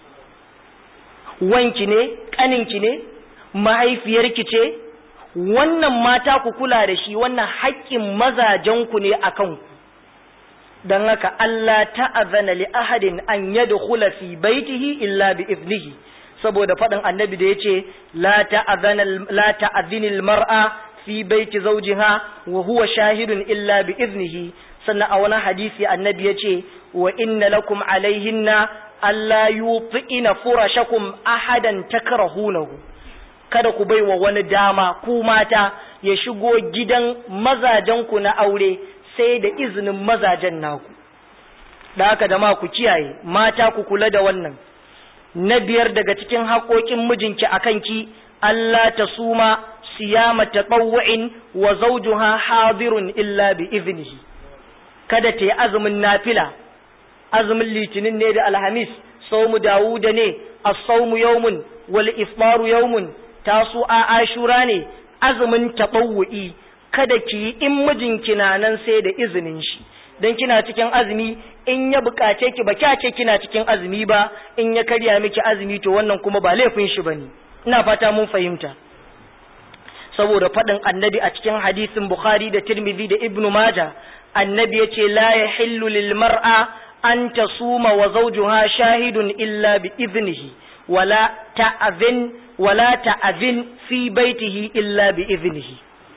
Wanki ne, kaninki ne, mahaifiyarki ce, wannan mata ku kula da shi, wannan haƙƙin mazajenku ne akan ku. Dan haka Allah ta'azana li ahadin an yadkhula fi baitihi illa bi iznihi, saboda faɗin annabi da yace la ta'azana la ta'azinil mar'a fi baiti zawjiha wa huwa shahidun illa bi iznihi. Sannan a wani hadisi annabi yace wa inna lakum alaihinna alla yutina furashakum ahadan takrahunahu, kada ku baiwa wani dama ku mata ya shigo gidan mazajenku na aure sai da izinin mazajen naku. Da haka da ma ku kiyaye, mata ku kula da wannan. Na biyar daga cikin haƙoƙin mijinki akan ki, Allah ta suma siyama tatawwu'in wa zawjuha hadirun illa bi iznihi. Kada ta yi azumin nafila, azumin litinin ne da alhamis, saumu dawuda ne, as-sawmu yawmun wal iftaru yawmun, tasu'a ashura ne, azumin tatawwu'i. Kada ki yi in mijinki na nan sai da izinin shi, dan kina cikin azumi, in ya bukace ki ba kya ce kina cikin azumi ba, in ya karya miki azumi to wannan kuma ba laifin shi bane. Ina fata mun fahimta. Saboda faɗin annabi a cikin hadisin Bukhari da Tirmidhi da Ibn Majah, annabi yace la yahillu lil mar'a an tasuma wa zawjuha shahidun illa bi idnihi wala ta'zin wala ta'zin fi baitihi illa bi idnihi.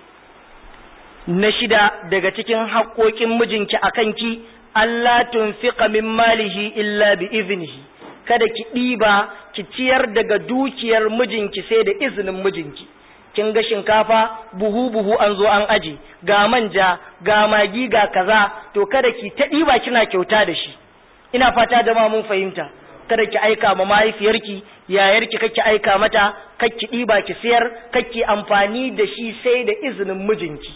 Na shida daga cikin haƙoƙin mijinki akan ki, Allah tunfiqa min malihi illa bi iznihi. Kada ki ɗiba ki ciyar daga dukiyar mijinki sai da izinin mijinki. Kin ga shinkafa buhu buhu an zo an aje, ga manja, ga magi, ga kaza, to kada ki ta ɗiba kina kyauta da shi. Ina fata da ma mun fahimta. Kada ki aika ma mahaifiyarki, yayarki kake aika mata, kakki ɗiba ki siyar, kakki amfani da shi sai da izinin mijinki.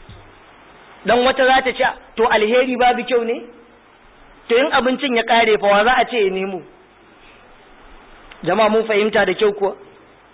Dan wata za ta ce to alheri babu kyau ne, to in abincin ya kare fa wa za a ce ya nemo? Jama'a mun fahimta da kyau kuwa.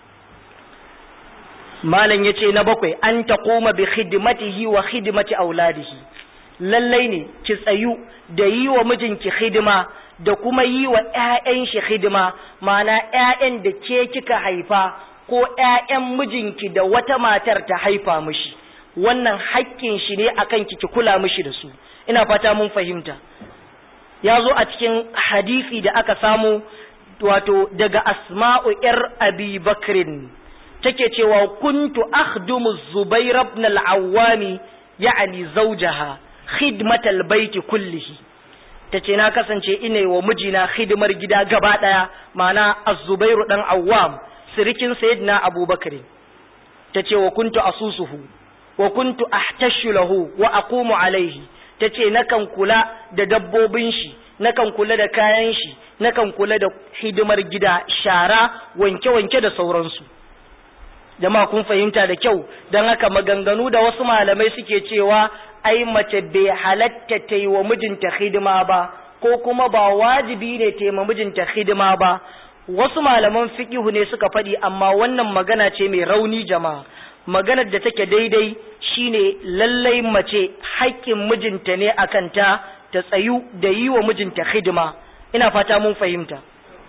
Malam yace na bakwai, an taquma bi khidmatihi wa khidmati auladihi. Lallai ne ki tsayu da yi wa mijinki hidima da kuma yi wa ƴaƴan shi hidima, ma'ana ƴaƴan da ke kika haifa ko ƴaƴan mijinki da wata matar ta haifa mishi. Wannan haƙƙin shi ne akan ki ki kula mishi da su. Ina fata mun fahimta. Ya zo a cikin hadisi da aka samu wato daga Asma'u ƴar Abi Bakrin, take cewa kuntu akhdumu Zubair ibn al-Awwam ya'ni zawjaha khidmatal baiti kullihi. Tace na kasance ina wa mijina hidimar gida gaba daya, ma'ana Az-Zubair dan Awwam sirikin Sayyidina Abu Bakr. Tace wa kuntu asusuhu wa kuntu ahtashu lahu wa aqumu alayhi. Tace nakan kula da dabbobin shi, nakan kula da kayan shi, nakan kula da hidimar gida, shara, wanke-wanke da sauransu. Jama'a kun fahimta da kyau. Dan haka maganganu da wasu malamai suke cewa ai mace bai halatta ta yi wa mijinta hidima ba, ko kuma ba wajibi ne ta yi wa mijinta hidima ba, wasu malaman fiqhu ne suka faɗi, amma wannan magana ce mai rauni jama'a. maganar da take daidai shine lallai mace haƙƙin mijinta ne akan ta ta tsayu da yi wa mijinta hidima. Ina fata mun fahimta.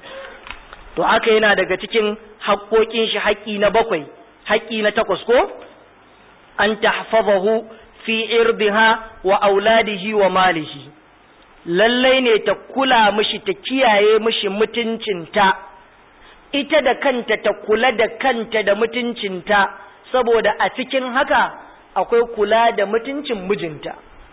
To haka yana daga cikin haƙƙoƙin shi haƙƙi na bakwai, haƙƙi na takwas ko an tahfazahu fi irbiha wa auladihi wa malihi. Lallai ne ta kula mishi, ta kiyaye mishi mutuncinta, ita da kanta ta kula da kanta da mutuncinta, saboda a cikin haka akwai kula da mutuncin mijinta.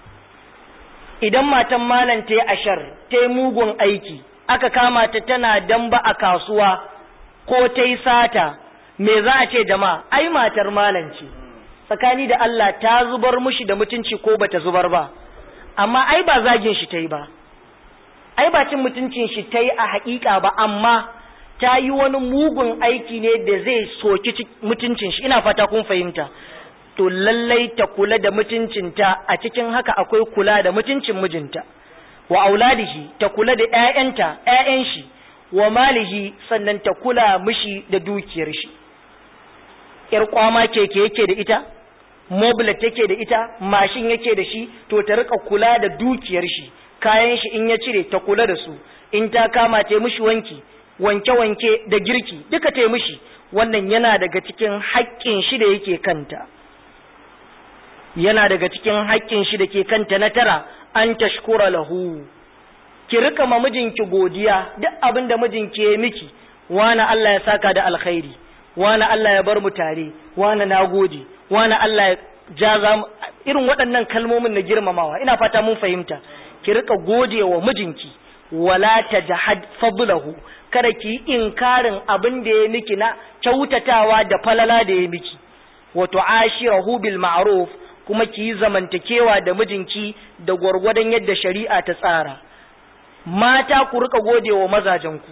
Idan matan malam ta yi ashar, ta yi mugun aiki, aka kama ta tana damba a kasuwa ko ta yi sata, me za a ce jama'a? Ai matar malam ce, tsakani da Allah ta zubar mushi da mutunci ko bata zubar ba, amma ai ba zagin shi ta yi ba, ai ba cin mutuncin shi ta yi a haƙiƙa ba, amma ta yi wani mugun aiki ne da zai soki mutuncin shi. Ina fata kun fahimta. To lallai ta kula da mutuncinta, a cikin haka akwai kula da mutuncin mijinta. Wa auladihi, ta kula da ƴaƴanta, ƴaƴan shi, wa malihi, sannan ta kula mishi da dukiyar shi. Ƴar kwama keke yake da ita, mobile take da ita, mashin yake da shi, to ta rika kula da dukiyar shi, kayan shi in ya cire ta kula da su, in ta kama ta mishi wanki, wanke-wanke da girki duka ta mishi. Wannan yana daga cikin haƙƙin shi da yake kanta. Yana daga cikin haƙƙin shi da ke kanta na tara, an tashkura lahu, ki rika ma mijinki godiya duk abin da mijinki ya miki. Wani Allah ya saka da alkhairi, wani Allah ya bar mu tare, wani nagode, wani Allah ya jaza. Irin waɗannan kalmomin na girmamawa, ina fata mun fahimta. Ki rika gode wa mijinki, wala tajhad fadlahu, kada ki inkarin abin da ya miki na kyautatawa da falala da ya miki. Wa tu'ashirahu bil ma'ruf, kuma ki yi zamantakewa da mijinki da gwargwadon yadda shari'a ta tsara. Mata ku rika gode wa mazajenku,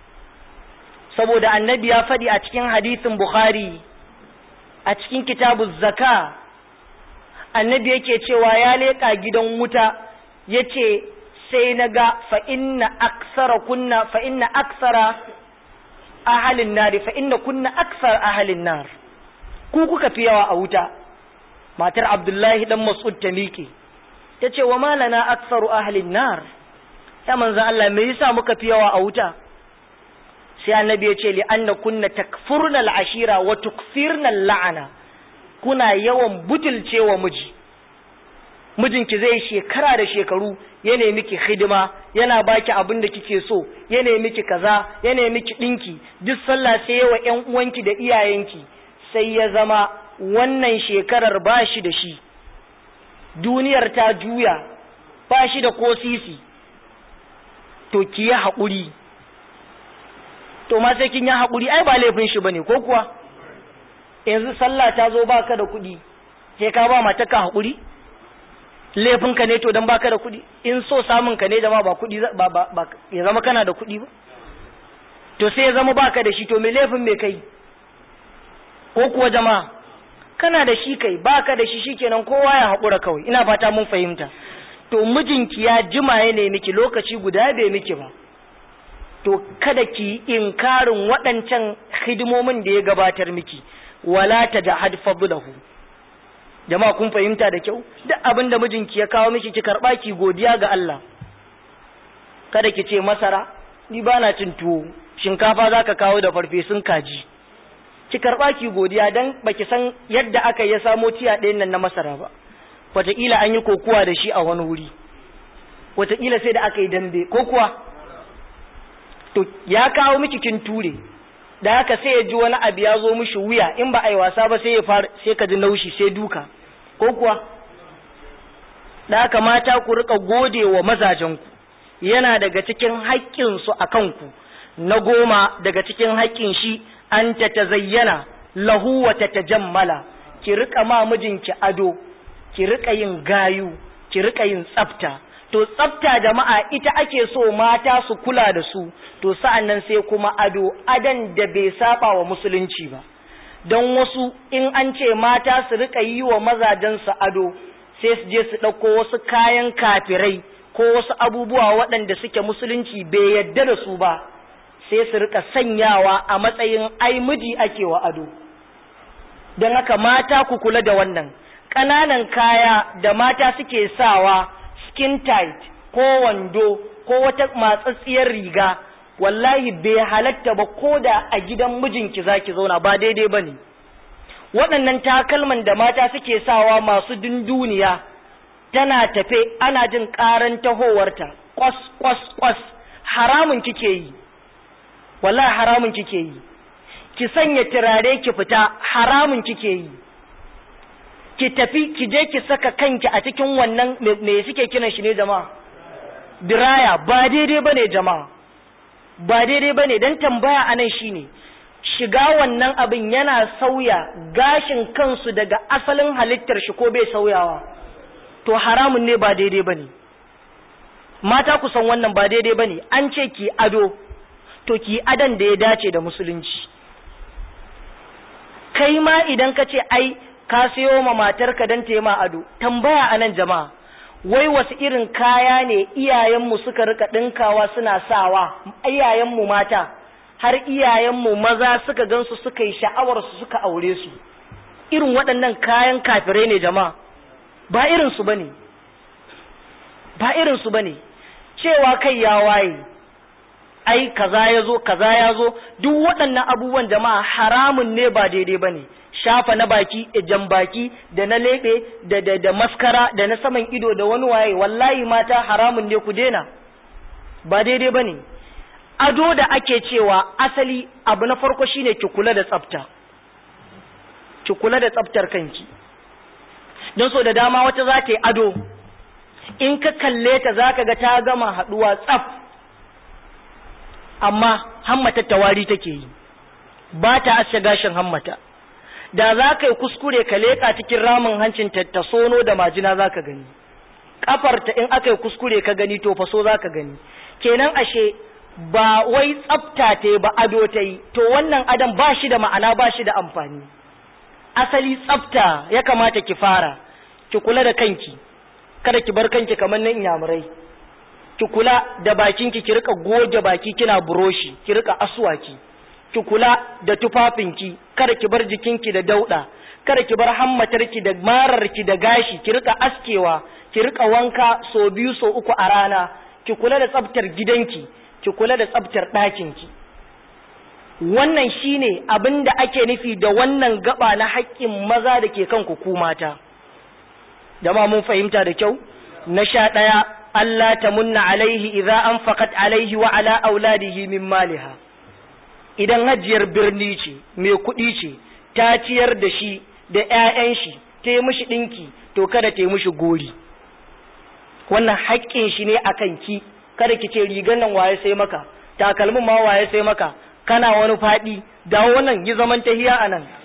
saboda annabi ya faɗi a cikin hadisin Bukhari a cikin kitabuz zaka, annabi yake cewa ya leƙa gidan wuta, yace sai naga fa inna aksara kunna fa inna aksara ahalin nar fa inna kunna aksar ahalin nar, ku kuka fi yawa a wuta. Matar Abdullahi dan Mas'ud ta miƙe ta ce wa malana aksaru ahlin nar, ya manzo Allah me yasa muka fi yawa a wuta? Sai annabi ya ce li anna kunna takfurna al-ashira wa tukfirna al-la'ana, kuna yawan butulcewa miji. Mijinki zai shekara da shekaru ya nemi miki hidima, yana baki abin da kike so, ya nemi miki kaza, ya nemi miki dinki, duk sallah sai yawa ƴan uwanki da iyayenki, sai ya zama wannan shekarar ba shi da shi, duniyar ta juya, ba shi da ko sisi, to ki yi haƙuri. To ma sai kin yi haƙuri, ai ba laifin shi bane ko kuwa? Yanzu sallah ta zo baka da kuɗi, sai ka ba mata ka haƙuri? Laifinka ne to dan baka da kuɗi? In so samun ka ne da ma ba kuɗi ba, ba, ba ya zama kana da kuɗi ba? To sai ya zama baka da shi, to me laifin me kai? Ko kuwa jama'a? Kana da shi kai, baka da shi shikenan kowa ya haƙura kawai. Ina fata mun fahimta. To mijinki ya jima ya ne miki lokaci guda bai miki ba, to kada ki inkarin waɗancan hidimomin da ya gabatar miki. Wala tajahad fadlahu. Jama'a kun fahimta da kyau? Duk abin da mijinki ya kawo miki ki karɓa, ki godiya ga Allah. Kada ki ce masara, ni bana cin tuwo, shinkafa zaka kawo da farfesun kaji. Ki karɓa ki godiya, dan baki san yadda aka ya samo tiya ɗayan nan na masara ba. Wataƙila an yi kokuwa da shi a wani wuri, wataƙila sai da aka yi dambe ko kuwa. To ya kawo miki kin ture, da haka sai ya ji wani abu ya zo mishi wuya, in ba a yi wasa ba sai ya fara, sai ka ji naushi sai duka ko kuwa. Da haka mata ku rika gode wa mazajenku, yana daga cikin haƙƙinsu a kanku. Na goma daga cikin haƙƙin shi, an ta tazayyana lahu wa ta tajammala, ki rika ma mijinki ado, ki rika yin gayu, ki rika yin tsafta. To tsafta jama'a ita ake so mata su kula da su, to sa'annan sai kuma ado, adan da bai saba wa musulunci ba. Don wasu in an ce mata su rika yi wa mazajensu ado, sai su je su ɗauko wasu kayan kafirai ko wasu abubuwa waɗanda suke musulunci bai yadda da su ba, sai su rika sanyawa a matsayin ai miji ake wa ado. don haka mata ku kula da wannan. Ƙananan kaya da mata suke sawa, skin tight ko wando ko wata matsatsiyar riga, wallahi bai halatta ba, ko da a gidan mijinki zaki zauna ba daidai bane. Waɗannan takalman da mata suke sawa masu dunduniya, tana tafe ana jin ƙaran tahowarta, kwas kwas kwas, haramun kike yi, wallahi haramun kike yi. Ki sanya turare ki fita, haramun kike yi. Ki tafi ki je ki saka kanki a cikin wannan me suke kiran shi ne jama'a, diraya, ba daidai bane jama'a, ba daidai bane. Dan tambaya anan shine, shiga wannan abin yana sauya gashin kansu daga asalin halittar shi ko bai sauyawa? To haramun ne, ba daidai bane. Mata ku san wannan, ba daidai bane. An ce ki ado, to ki adan da ya dace da musulunci. Kai ma idan ka ce ai ka sayo ma matarka dan ta yi ma ado, tambaya anan jama'a, wai wasu irin kaya ne iyayenmu suka rika dinkawa suna sawa, iyayenmu mata, har iyayenmu maza suka gansu suka yi sha'awar su suka aure su? Irin waɗannan kayan kafirai ne jama'a, ba irin su bane, ba irin su bane. Cewa kai ya waye, ai kaza yazo kaza yazo, duk waɗannan abubuwan jama'a haramun ne, ba daidai bane. Shafa na baki, jan baki, da na lebe, da da da maskara, da na saman ido, da wani waye, wallahi mata haramun ne, ku dena, ba daidai bane. Ado da ake cewa asali abu na farko shine ki kula da tsafta, ki kula da tsaftar kanki. Don so da dama wata za ta yi ado, in ka kalle ta za ka ga ta gama haɗuwa tsaf, amma hammata tawari take yi, ba ta aske gashin hammata. Da za ka yi kuskure ka leƙa cikin ramin hancin ta sono da majina za ka gani, ƙafarta in aka yi kuskure ka gani to faso za ka gani. Kenan ashe ba wai tsafta ta ba, ado ta yi, to wannan adam ba shi da ma'ana, ba shi da amfani. Asali tsafta ya kamata ki fara, ki kula da kanki, kada ki bar kanki kamar na inyamurai. Ki kula da bakinki, ki rika goge baki kina buroshi, ki rika aswaki. Ki kula da tufafinki, kada ki bar jikinki da dauda, kada ki bar hammatarki da mararki da gashi, ki rika askewa, ki rika wanka so biyu so uku a rana. Ki kula da tsaftar gidanki, ki kula da tsaftar ɗakinki. Wannan shine abin da ake nufi da wannan gaba na haƙƙin maza da ke kanku ku mata. Jama'a mun fahimta da kyau? Na sha ɗaya, Allah ta munna alaihi idza anfaqat alaihi wa ala auladihi min maliha. Idan hajiyar birni ce, mai kuɗi ce, ta ciyar da shi da ‘ya'yan shi, ta yi mishi ɗinki, to kada ta yi mishi gori. Wannan haƙƙin shi ne a kanki, kada ki ce rigar nan waye sai maka, takalmin ma waye sai maka, kana wani faɗi, dawo wannan yi zaman tahiya a nan.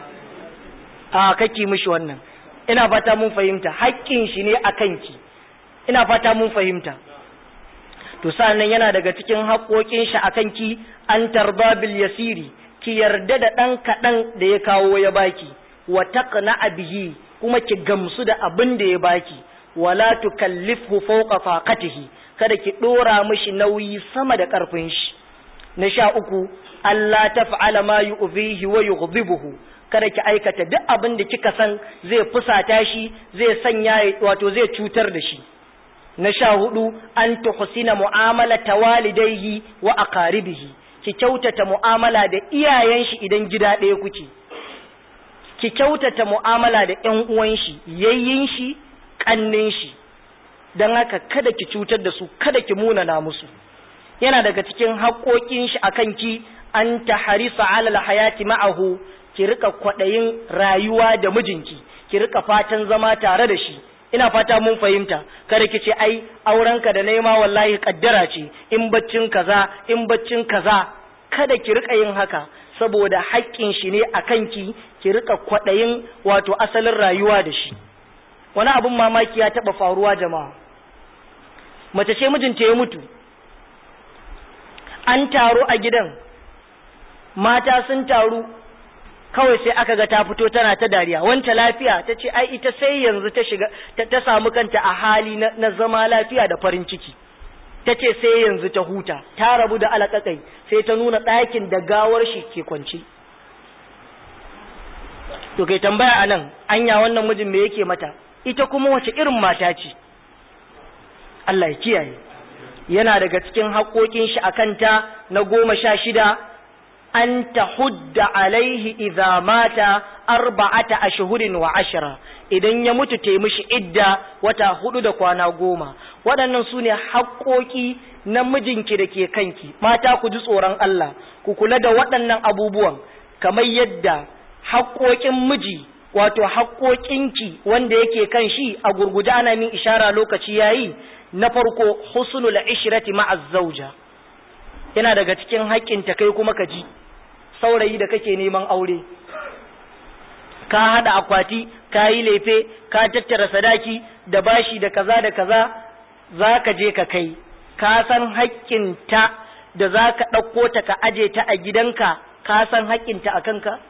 A kake mishi wannan. Ina fata mun fahimta, haƙƙin shi ne a kanki. Ina fata mun fahimta. To sa'annan yana daga cikin haƙoƙin shi a kanki, an tarba bil yasiri, ki yarda da ɗan kaɗan da ya kawo ya baki, wa taqna bihi, kuma ki gamsu da abin da ya baki, wala tukallifhu fawqa faqatihi, kada ki dora mishi nauyi sama da ƙarfin shi. Na sha uku, Allah taf'ala ma yu'zihi wa yughdibuhu, kada ki aikata duk abin da kika san zai fusata shi, zai sanya wato zai cutar da shi. Na sha hudu, an tuhsina mu'amalata walidayhi wa aqaribihi, ki kyautata mu'amala da iyayen shi idan gida ɗaya kuke, ki kyautata mu'amala da ƴan uwan shi, yayyin shi, kannin shi. Dan haka kada ki cutar da su, kada ki munana musu. Yana daga cikin haƙoƙin shi akan ki, an taharisa ala alhayati ma'ahu, ki rika kwadayin rayuwa da mijinki, ki rika fatan zama tare da shi. Ina fata mun fahimta, kada ki ce ai aurenka da nema wallahi kaddara ce, in baccin kaza in baccin kaza, kada ki rika yin haka, saboda haƙƙin shi ne a kanki, ki rika kwaɗayin wato asalin rayuwa da shi. Wani abun mamaki ya taɓa faruwa jama'a, mace ce mijinta ya mutu, an taru a gidan, mata sun taru, kawai sai aka ga ta fito tana ta dariya, wanta lafiya, ta ce ai ita sai yanzu ta shiga ta, ta samu kanta a hali na, na zama lafiya da farin ciki, ta ce sai yanzu ta huta, ta rabu da alaƙaƙai, sai ta nuna ɗakin da gawar shi ke kwance. to kai tambaya anan, anya wannan mijin me yake mata, ita kuma wace irin mata ce? Allah ya kiyaye. Yana daga cikin haƙoƙin shi akan ta na goma sha shida, an tahudda alaihi idza mata arba'ata ashhurin wa ashra, idan ya mutu ta mishi idda wata hudu da kwana goma. Waɗannan su ne haƙoƙi na mijinki da ke kanki. Mata ku ji tsoron Allah, ku kula da waɗannan abubuwan, kamar yadda haƙoƙin miji wato haƙoƙinki wanda yake kan shi a gurguda ana min ishara lokaci yayi. Na farko, husnul ishrati ma'a zawja, yana daga cikin haƙƙin ta kai kuma ka ji, saurayi da kake neman aure, ka hada akwati, ka yi lefe, ka tattara sadaki da bashi da kaza da kaza, za ka je ka kai, ka san haƙƙin ta da za ka ɗauko ta ka aje ta a gidanka, ka san haƙƙin ta a kanka?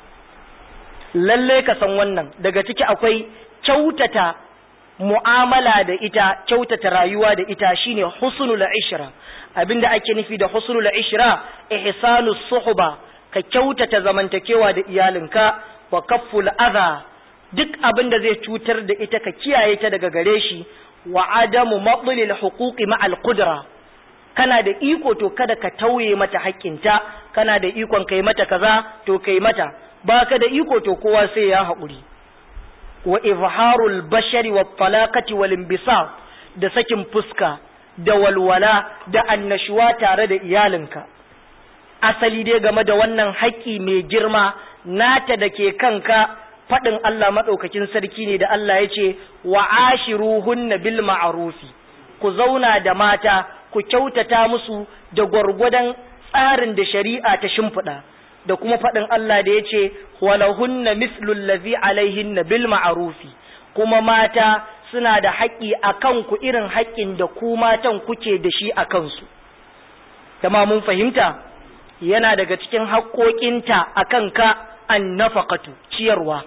Lalle ka san wannan. Daga ciki akwai kyautata mu'amala da ita, kyautata rayuwa da ita, shine husnul ishra. Abinda ake nufi da husnul ishra, ihsanus suhba, ka kyautata zamantakewa da iyalinka, wa kafful adha, duk abinda zai cutar da ita ka kiyaye ta daga gare shi, wa adamu maqlil huquqi ma'al qudra, kana da iko to kada ka tauye mata haƙƙinta, kana da ikon kai mata kaza to kai mata, baka da iko to kowa sai ya haƙuri. Wa izharul bashari wa talaqati wal inbisat, da sakin fuska da walwala da annashuwa tare da iyalinka. Asali dai game da wannan haƙƙi mai girma nata da ke kanka, faɗin Allah maɗaukakin sarki ne da Allah ya ce wa ashiruhunna bil ma'rufi, ku zauna da mata ku kyautata musu da gwargwadon tsarin da shari'a ta shimfiɗa, da kuma faɗin Allah da ya ce walahunna mislu allazi alaihinna bil ma'rufi, kuma mata suna da haƙƙi a kanku irin haƙƙin da ku matan kuke da shi a kansu. Kama mun fahimta, yana daga cikin haƙƙoƙinta a kanka an nafaqatu, ciyarwa.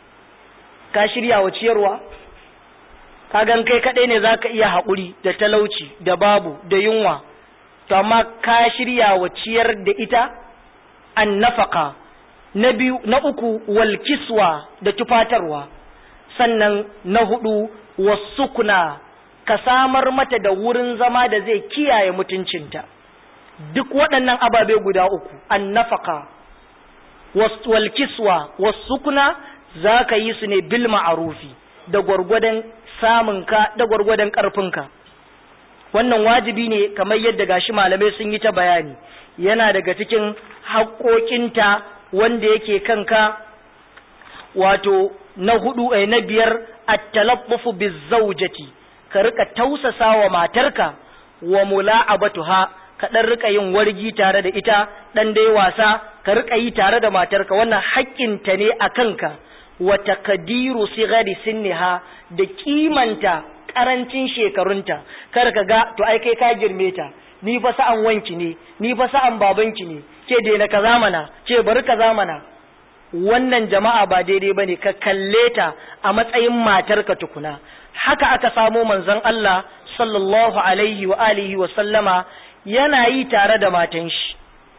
Ka shirya wa ciyarwa? Ka gan kai kaɗai ne za ka iya haƙuri da talauci da babu da yunwa, to amma ka shirya wa ciyar da ita? An nafaka. Na biyu, na uku, wal kiswa, da tufatarwa. Sannan na hudu, wasukuna, ka samar mata da wurin zama da zai kiyaye mutuncinta. Duk waɗannan ababe guda uku, an nafaka, wal kiswa, wasukuna, za ka yi su ne bil ma'arufi, da gwargwadon samunka da gwargwadon ƙarfinka. Wannan wajibi ne kamar yadda gashi malamai sun yi ta bayani. Yana daga cikin haƙoƙinta wanda yake kanka, wato na hudu ai na biyar, at-talaffufu biz-zawjati, ka rika tausasa wa matarka, wa mula'abatuha, ka dan rika yin wargi tare da ita, dan dai wasa ka rika yi tare da matarka, wannan haƙƙinta ne a kanka. Wa taqdiru sighari sinniha, da kimanta karancin shekarunta, kar ka ga to ai kai ka girme ta, ni fa sa'an wanki ne, ni fa sa'an babanki ne, ke daina kaza mana, ce bari kaza mana. Wannan jama'a ba daidai bane, ka kalle ta a matsayin matarka tukuna. Haka aka samo manzon Allah sallallahu alaihi wa alihi wa sallama yana yi tare da matan shi.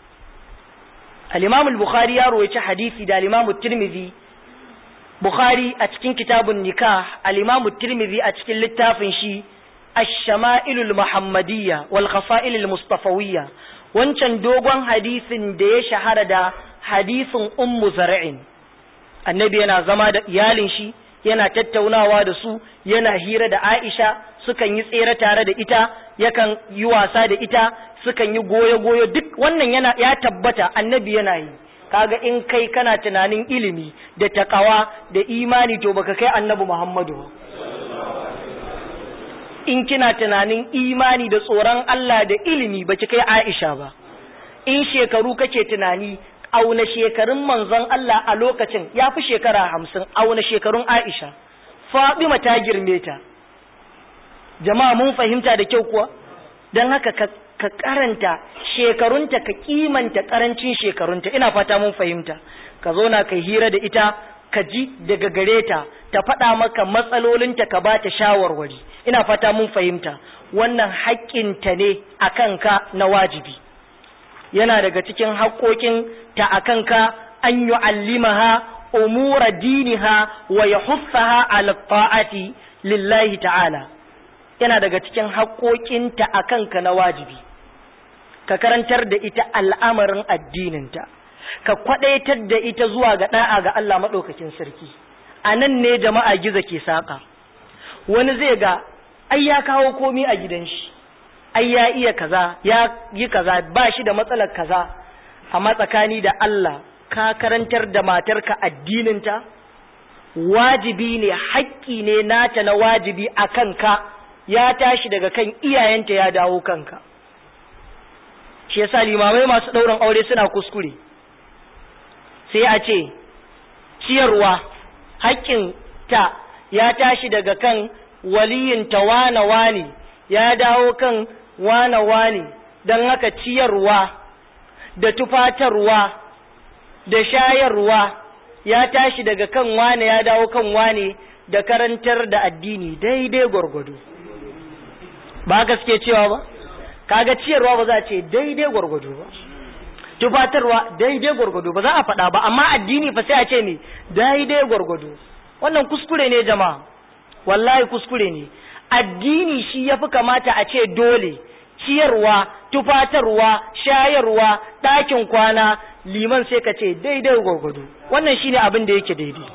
Al-Imam al-Bukhari ya rawaita hadisi da al-Imam at-Tirmidhi. Bukhari a cikin kitabun nikah, al-Imam at-Tirmidhi a cikin littafin shi Ash-Shama'ilul Muhammadiyya wal Khasa'ilul Mustafawiyya, wancan dogon hadisin da ya shahara da hadisin Ummu Zar'in. Annabi yana zama da iyalin shi, yana tattaunawa da su, yana hira da Aisha, sukan yi tsere tare da ita, yakan yi wasa da ita, sukan yi goyo-goyo, duk wannan yana ya tabbata annabi yana yi. Kaga in kai kana tunanin ilimi da takawa da imani to baka kai annabi Muhammadu. In kina tunanin imani da tsoron Allah da ilimi baki kai Aisha ba. In shekaru kake tunani, auna shekarun manzon Allah a lokacin ya fi shekara hamsin, auna shekarun Aisha. Fatima ta girme ta. Jama'a mun fahimta da kyau kuwa? Don haka ka, ka karanta shekarunta, ka kimanta karancin shekarunta, ina fata mun fahimta. Ka zo na kai hira da ita, ka ji daga gare ta, ta faɗa maka matsalolinta, ka ba ta shawarwari, ina fata mun fahimta. Wannan haƙƙinta ne a kanka na wajibi. Yana daga cikin haƙƙoƙin ta a kanka an yu'allimaha umura diniha wa yahuffaha ala ta'ati lillahi ta'ala. Yana daga cikin haƙoƙinta akan ka na wajibi ka karantar da ita al'amarin addininta, ka kwadaitar da ita zuwa ga da'a ga Allah madaukakin sarki. Anan ne jama'a giza ke saka. Wani zai ga ai ya kawo komi a gidan shi, ai ya iya kaza, ya yi kaza, ba shi da matsalar kaza, amma tsakani da Allah ka karantar da matarka addininta? Wajibi ne, haƙƙi ne nata na wajibi a kanka, ya tashi daga kan iyayenta ya dawo kanka. Shi yasa limamai masu ɗaurin aure suna kuskure, sai a ce ciyarwa haƙƙin ta ya tashi daga kan waliyin ta wane wane ya dawo kan wane wane, don haka ciyarwa da tufatarwa da shayarwa ya tashi daga kan wane ya dawo kan wane, da karantar da addini daidai gwargwado. Ba gaske cewa ba, kaga ciyarwa ba za a ce daidai gwargwado ba, tufatarwa daidai gwargwado ba za a faɗa ba, amma addini fa sai a ce ne daidai gwargwado. Wannan kuskure ne jama'a, wallahi kuskure ne. Addini shi yafi kamata a ce dole, ciyarwa, tufatarwa, shayarwa, ɗakin kwana, liman sai ka ce daidai gwargwado. Wannan shine abin da yake daidai.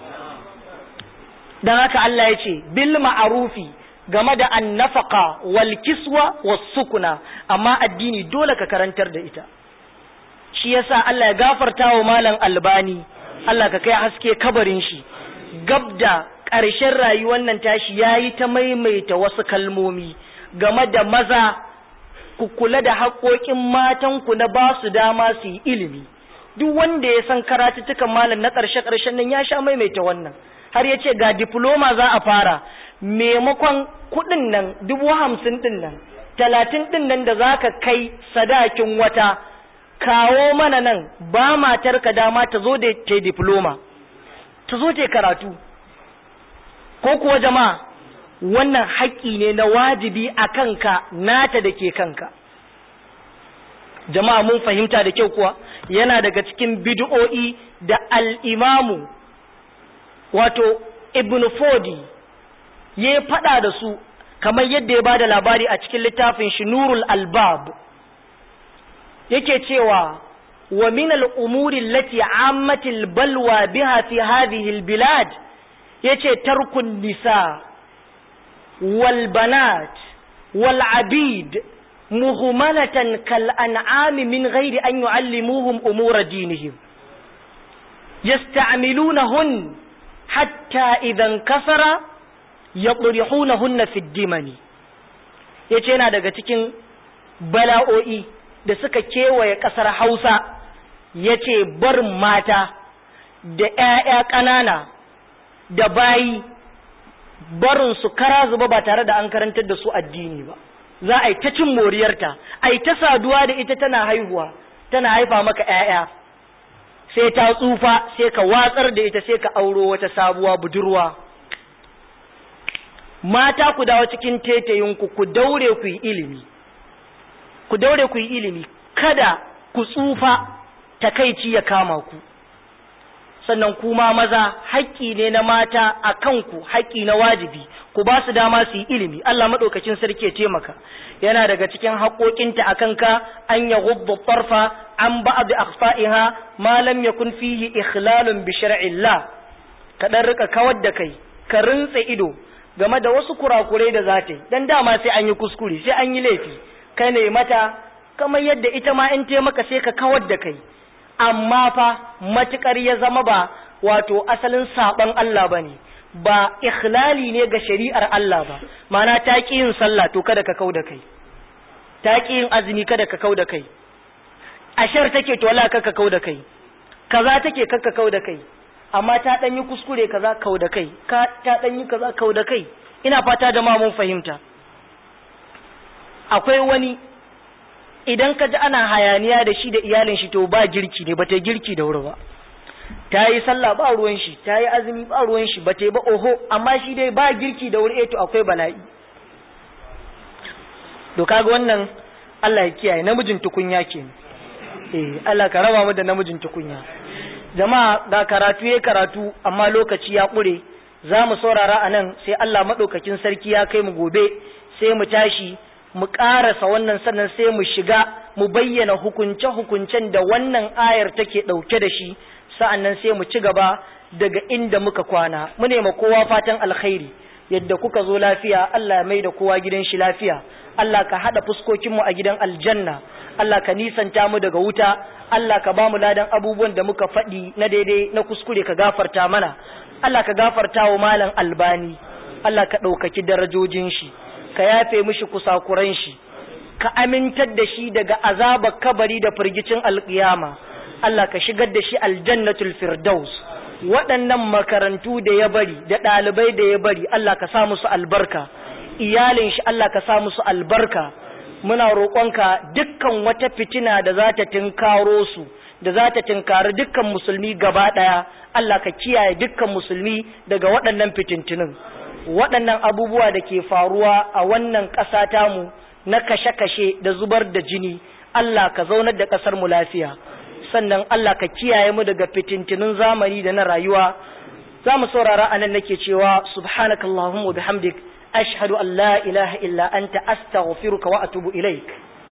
Dan haka Allah ya ce bil ma'arufi game da annafaka wal kiswa was sukuna, amma addini dole ka karantar da ita. Shi yasa Allah ya gafarta wa malam Albani, Allah ka kai haske kabarin shi. Gabda ƙarshen rayuwar nan tashi yayi ta maimaita wasu kalmomi game da maza, ku kula da haƙoƙin matan ku na ba su dama su yi ilimi. Duk wanda ya san karatuttukan malam na ƙarshe ƙarshen nan ya sha maimaita wannan. Har ya ce ga diploma za a fara, maimakon kuɗin nan dubu hamsin ɗin nan, talatin ɗin nan da za ka kai sadakin wata, kawo mana nan ba matarka dama ta zo da ta diploma, ta zo ta karatu. Ko kuwa jama'a, wannan haƙƙi ne na wajibi a kanka, nata da ke kanka. Jama'a mun fahimta da kyau kuwa, yana daga cikin bid'o'i da al'imamu wato Ibn Fodi ya faɗa da su, kamar yadda ya ba da labari a cikin littafin shi Nurul Albab. Yake cewa wa min al-umuri allati ammatil balwa biha fi hadhihi al-bilad, yace tarkun nisa wal banat wal abid muhmalatan kal an'am min ghairi an yu'allimuhum umura dinihim yasta'milunahun hatta idan kasara yaqrihunahunna fi ad-dimani. Yace yana daga cikin bala'o'i da suka kewaye ƙasar Hausa, ya ce bar mata da ‘ya'ya ƙanana da bayi barinsu kara zuba ba tare da an karantar da su addini ba. Za a yi ta cin moriyarta, a yi ta saduwa da ita tana haihuwa, tana haifa maka ‘ya'ya, sai ta tsufa sai ka watsar da ita sai ka auro wata sabuwa budurwa. Mata ku dawo cikin tetayinku, ku daure ku yi ilimi. Ku daure ku yi ilimi, kada ku tsufa takaici ya kama ku. Sannan kuma maza, haƙƙi ne na mata a kanku, haƙƙi na wajibi, ku ba su dama su yi ilimi. Allah maɗaukacin sarki ya taimaka. Yana daga cikin haƙoƙinta a kanka an ya gubba farfa an ba bi akhfa'iha ma lam yakun fihi ikhlalun bi shar'illah. Ka dan rika kawar da kai, ka rintsa ido game da wasu kurakurai da za ta yi. Dan dama sai an yi kuskure, sai an yi laifi. Ka ne mata kamar yadda ita ma in taimaka sai ka kawar da kai, amma fa matukar ya zama ba wato asalin saban Allah bane, ba ikhlali ne ga shari'ar Allah ba. Mana ta ki yin sallah to kada ka kau da kai, ta ki yin azumi kada ka kau da kai, ashar take to wala ka kau da kai, kaza take kakka kau da kai, amma ta dan yi kuskure kaza kau da kai, ka ta dan yi kaza kau da kai. Ina fata da ma mun fahimta. Akwai wani idan ka ji ana hayaniya da shi da iyalin shi to ba girki ne, ba ta girki da wuri ba. Ta yi sallah ba ruwan shi, ta yi azumi ba ruwan shi, ba ta yi ba oho, amma shi dai ba girki da wuri, eh to akwai bala'i. To kaga wannan Allah ya kiyaye, namijin tukunya ke. Eh Allah ka raba mu da namijin tukunya. jama'a ga karatu ya karatu amma lokaci ya ƙure, za mu saurara a nan sai Allah maɗaukakin sarki ya kai mu gobe sai mu tashi mu ƙarasa wannan sannan sai mu shiga mu bayyana hukunce-hukuncen da wannan ayar take ɗauke da shi, sa'annan sai mu ci gaba daga inda muka kwana. Mu nema kowa fatan alkhairi, yadda kuka zo lafiya Allah ya mai da kowa gidan shi lafiya, Allah ka haɗa fuskokinmu a gidan aljanna, Allah ka nisanta mu daga wuta, Allah ka ba mu ladan abubuwan da muka faɗi na daidai na kuskure ka gafarta mana, Allah ka gafarta wa malam Albani, Allah ka ɗaukaki darajojin shi, ka yafe mishi kusakuran shi, ka amintar da shi daga azabar kabari da firgicin alƙiyama, Allah ka shigar da shi aljannatul firdaus. Waɗannan makarantu da ya bari da ɗalibai da ya bari Allah ka sa musu albarka, iyalin shi Allah ka sa musu albarka. Muna roƙonka dukkan wata fitina da za ta tinkaro su, da za ta tinkari dukkan musulmi gaba ɗaya, Allah ka kiyaye dukkan musulmi daga waɗannan fitintinin. Waɗannan abubuwa da ke faruwa a wannan ƙasa tamu na kashe-kashe da zubar da jini, Allah ka zaunar da ƙasar mu lafiya. Sannan Allah ka kiyaye mu daga fitintinin zamani da na rayuwa. Za mu saurara anan nake cewa subhanakallahumma wa bihamdik ashhadu an la ilaha illa anta astaghfiruka wa atubu ilaik.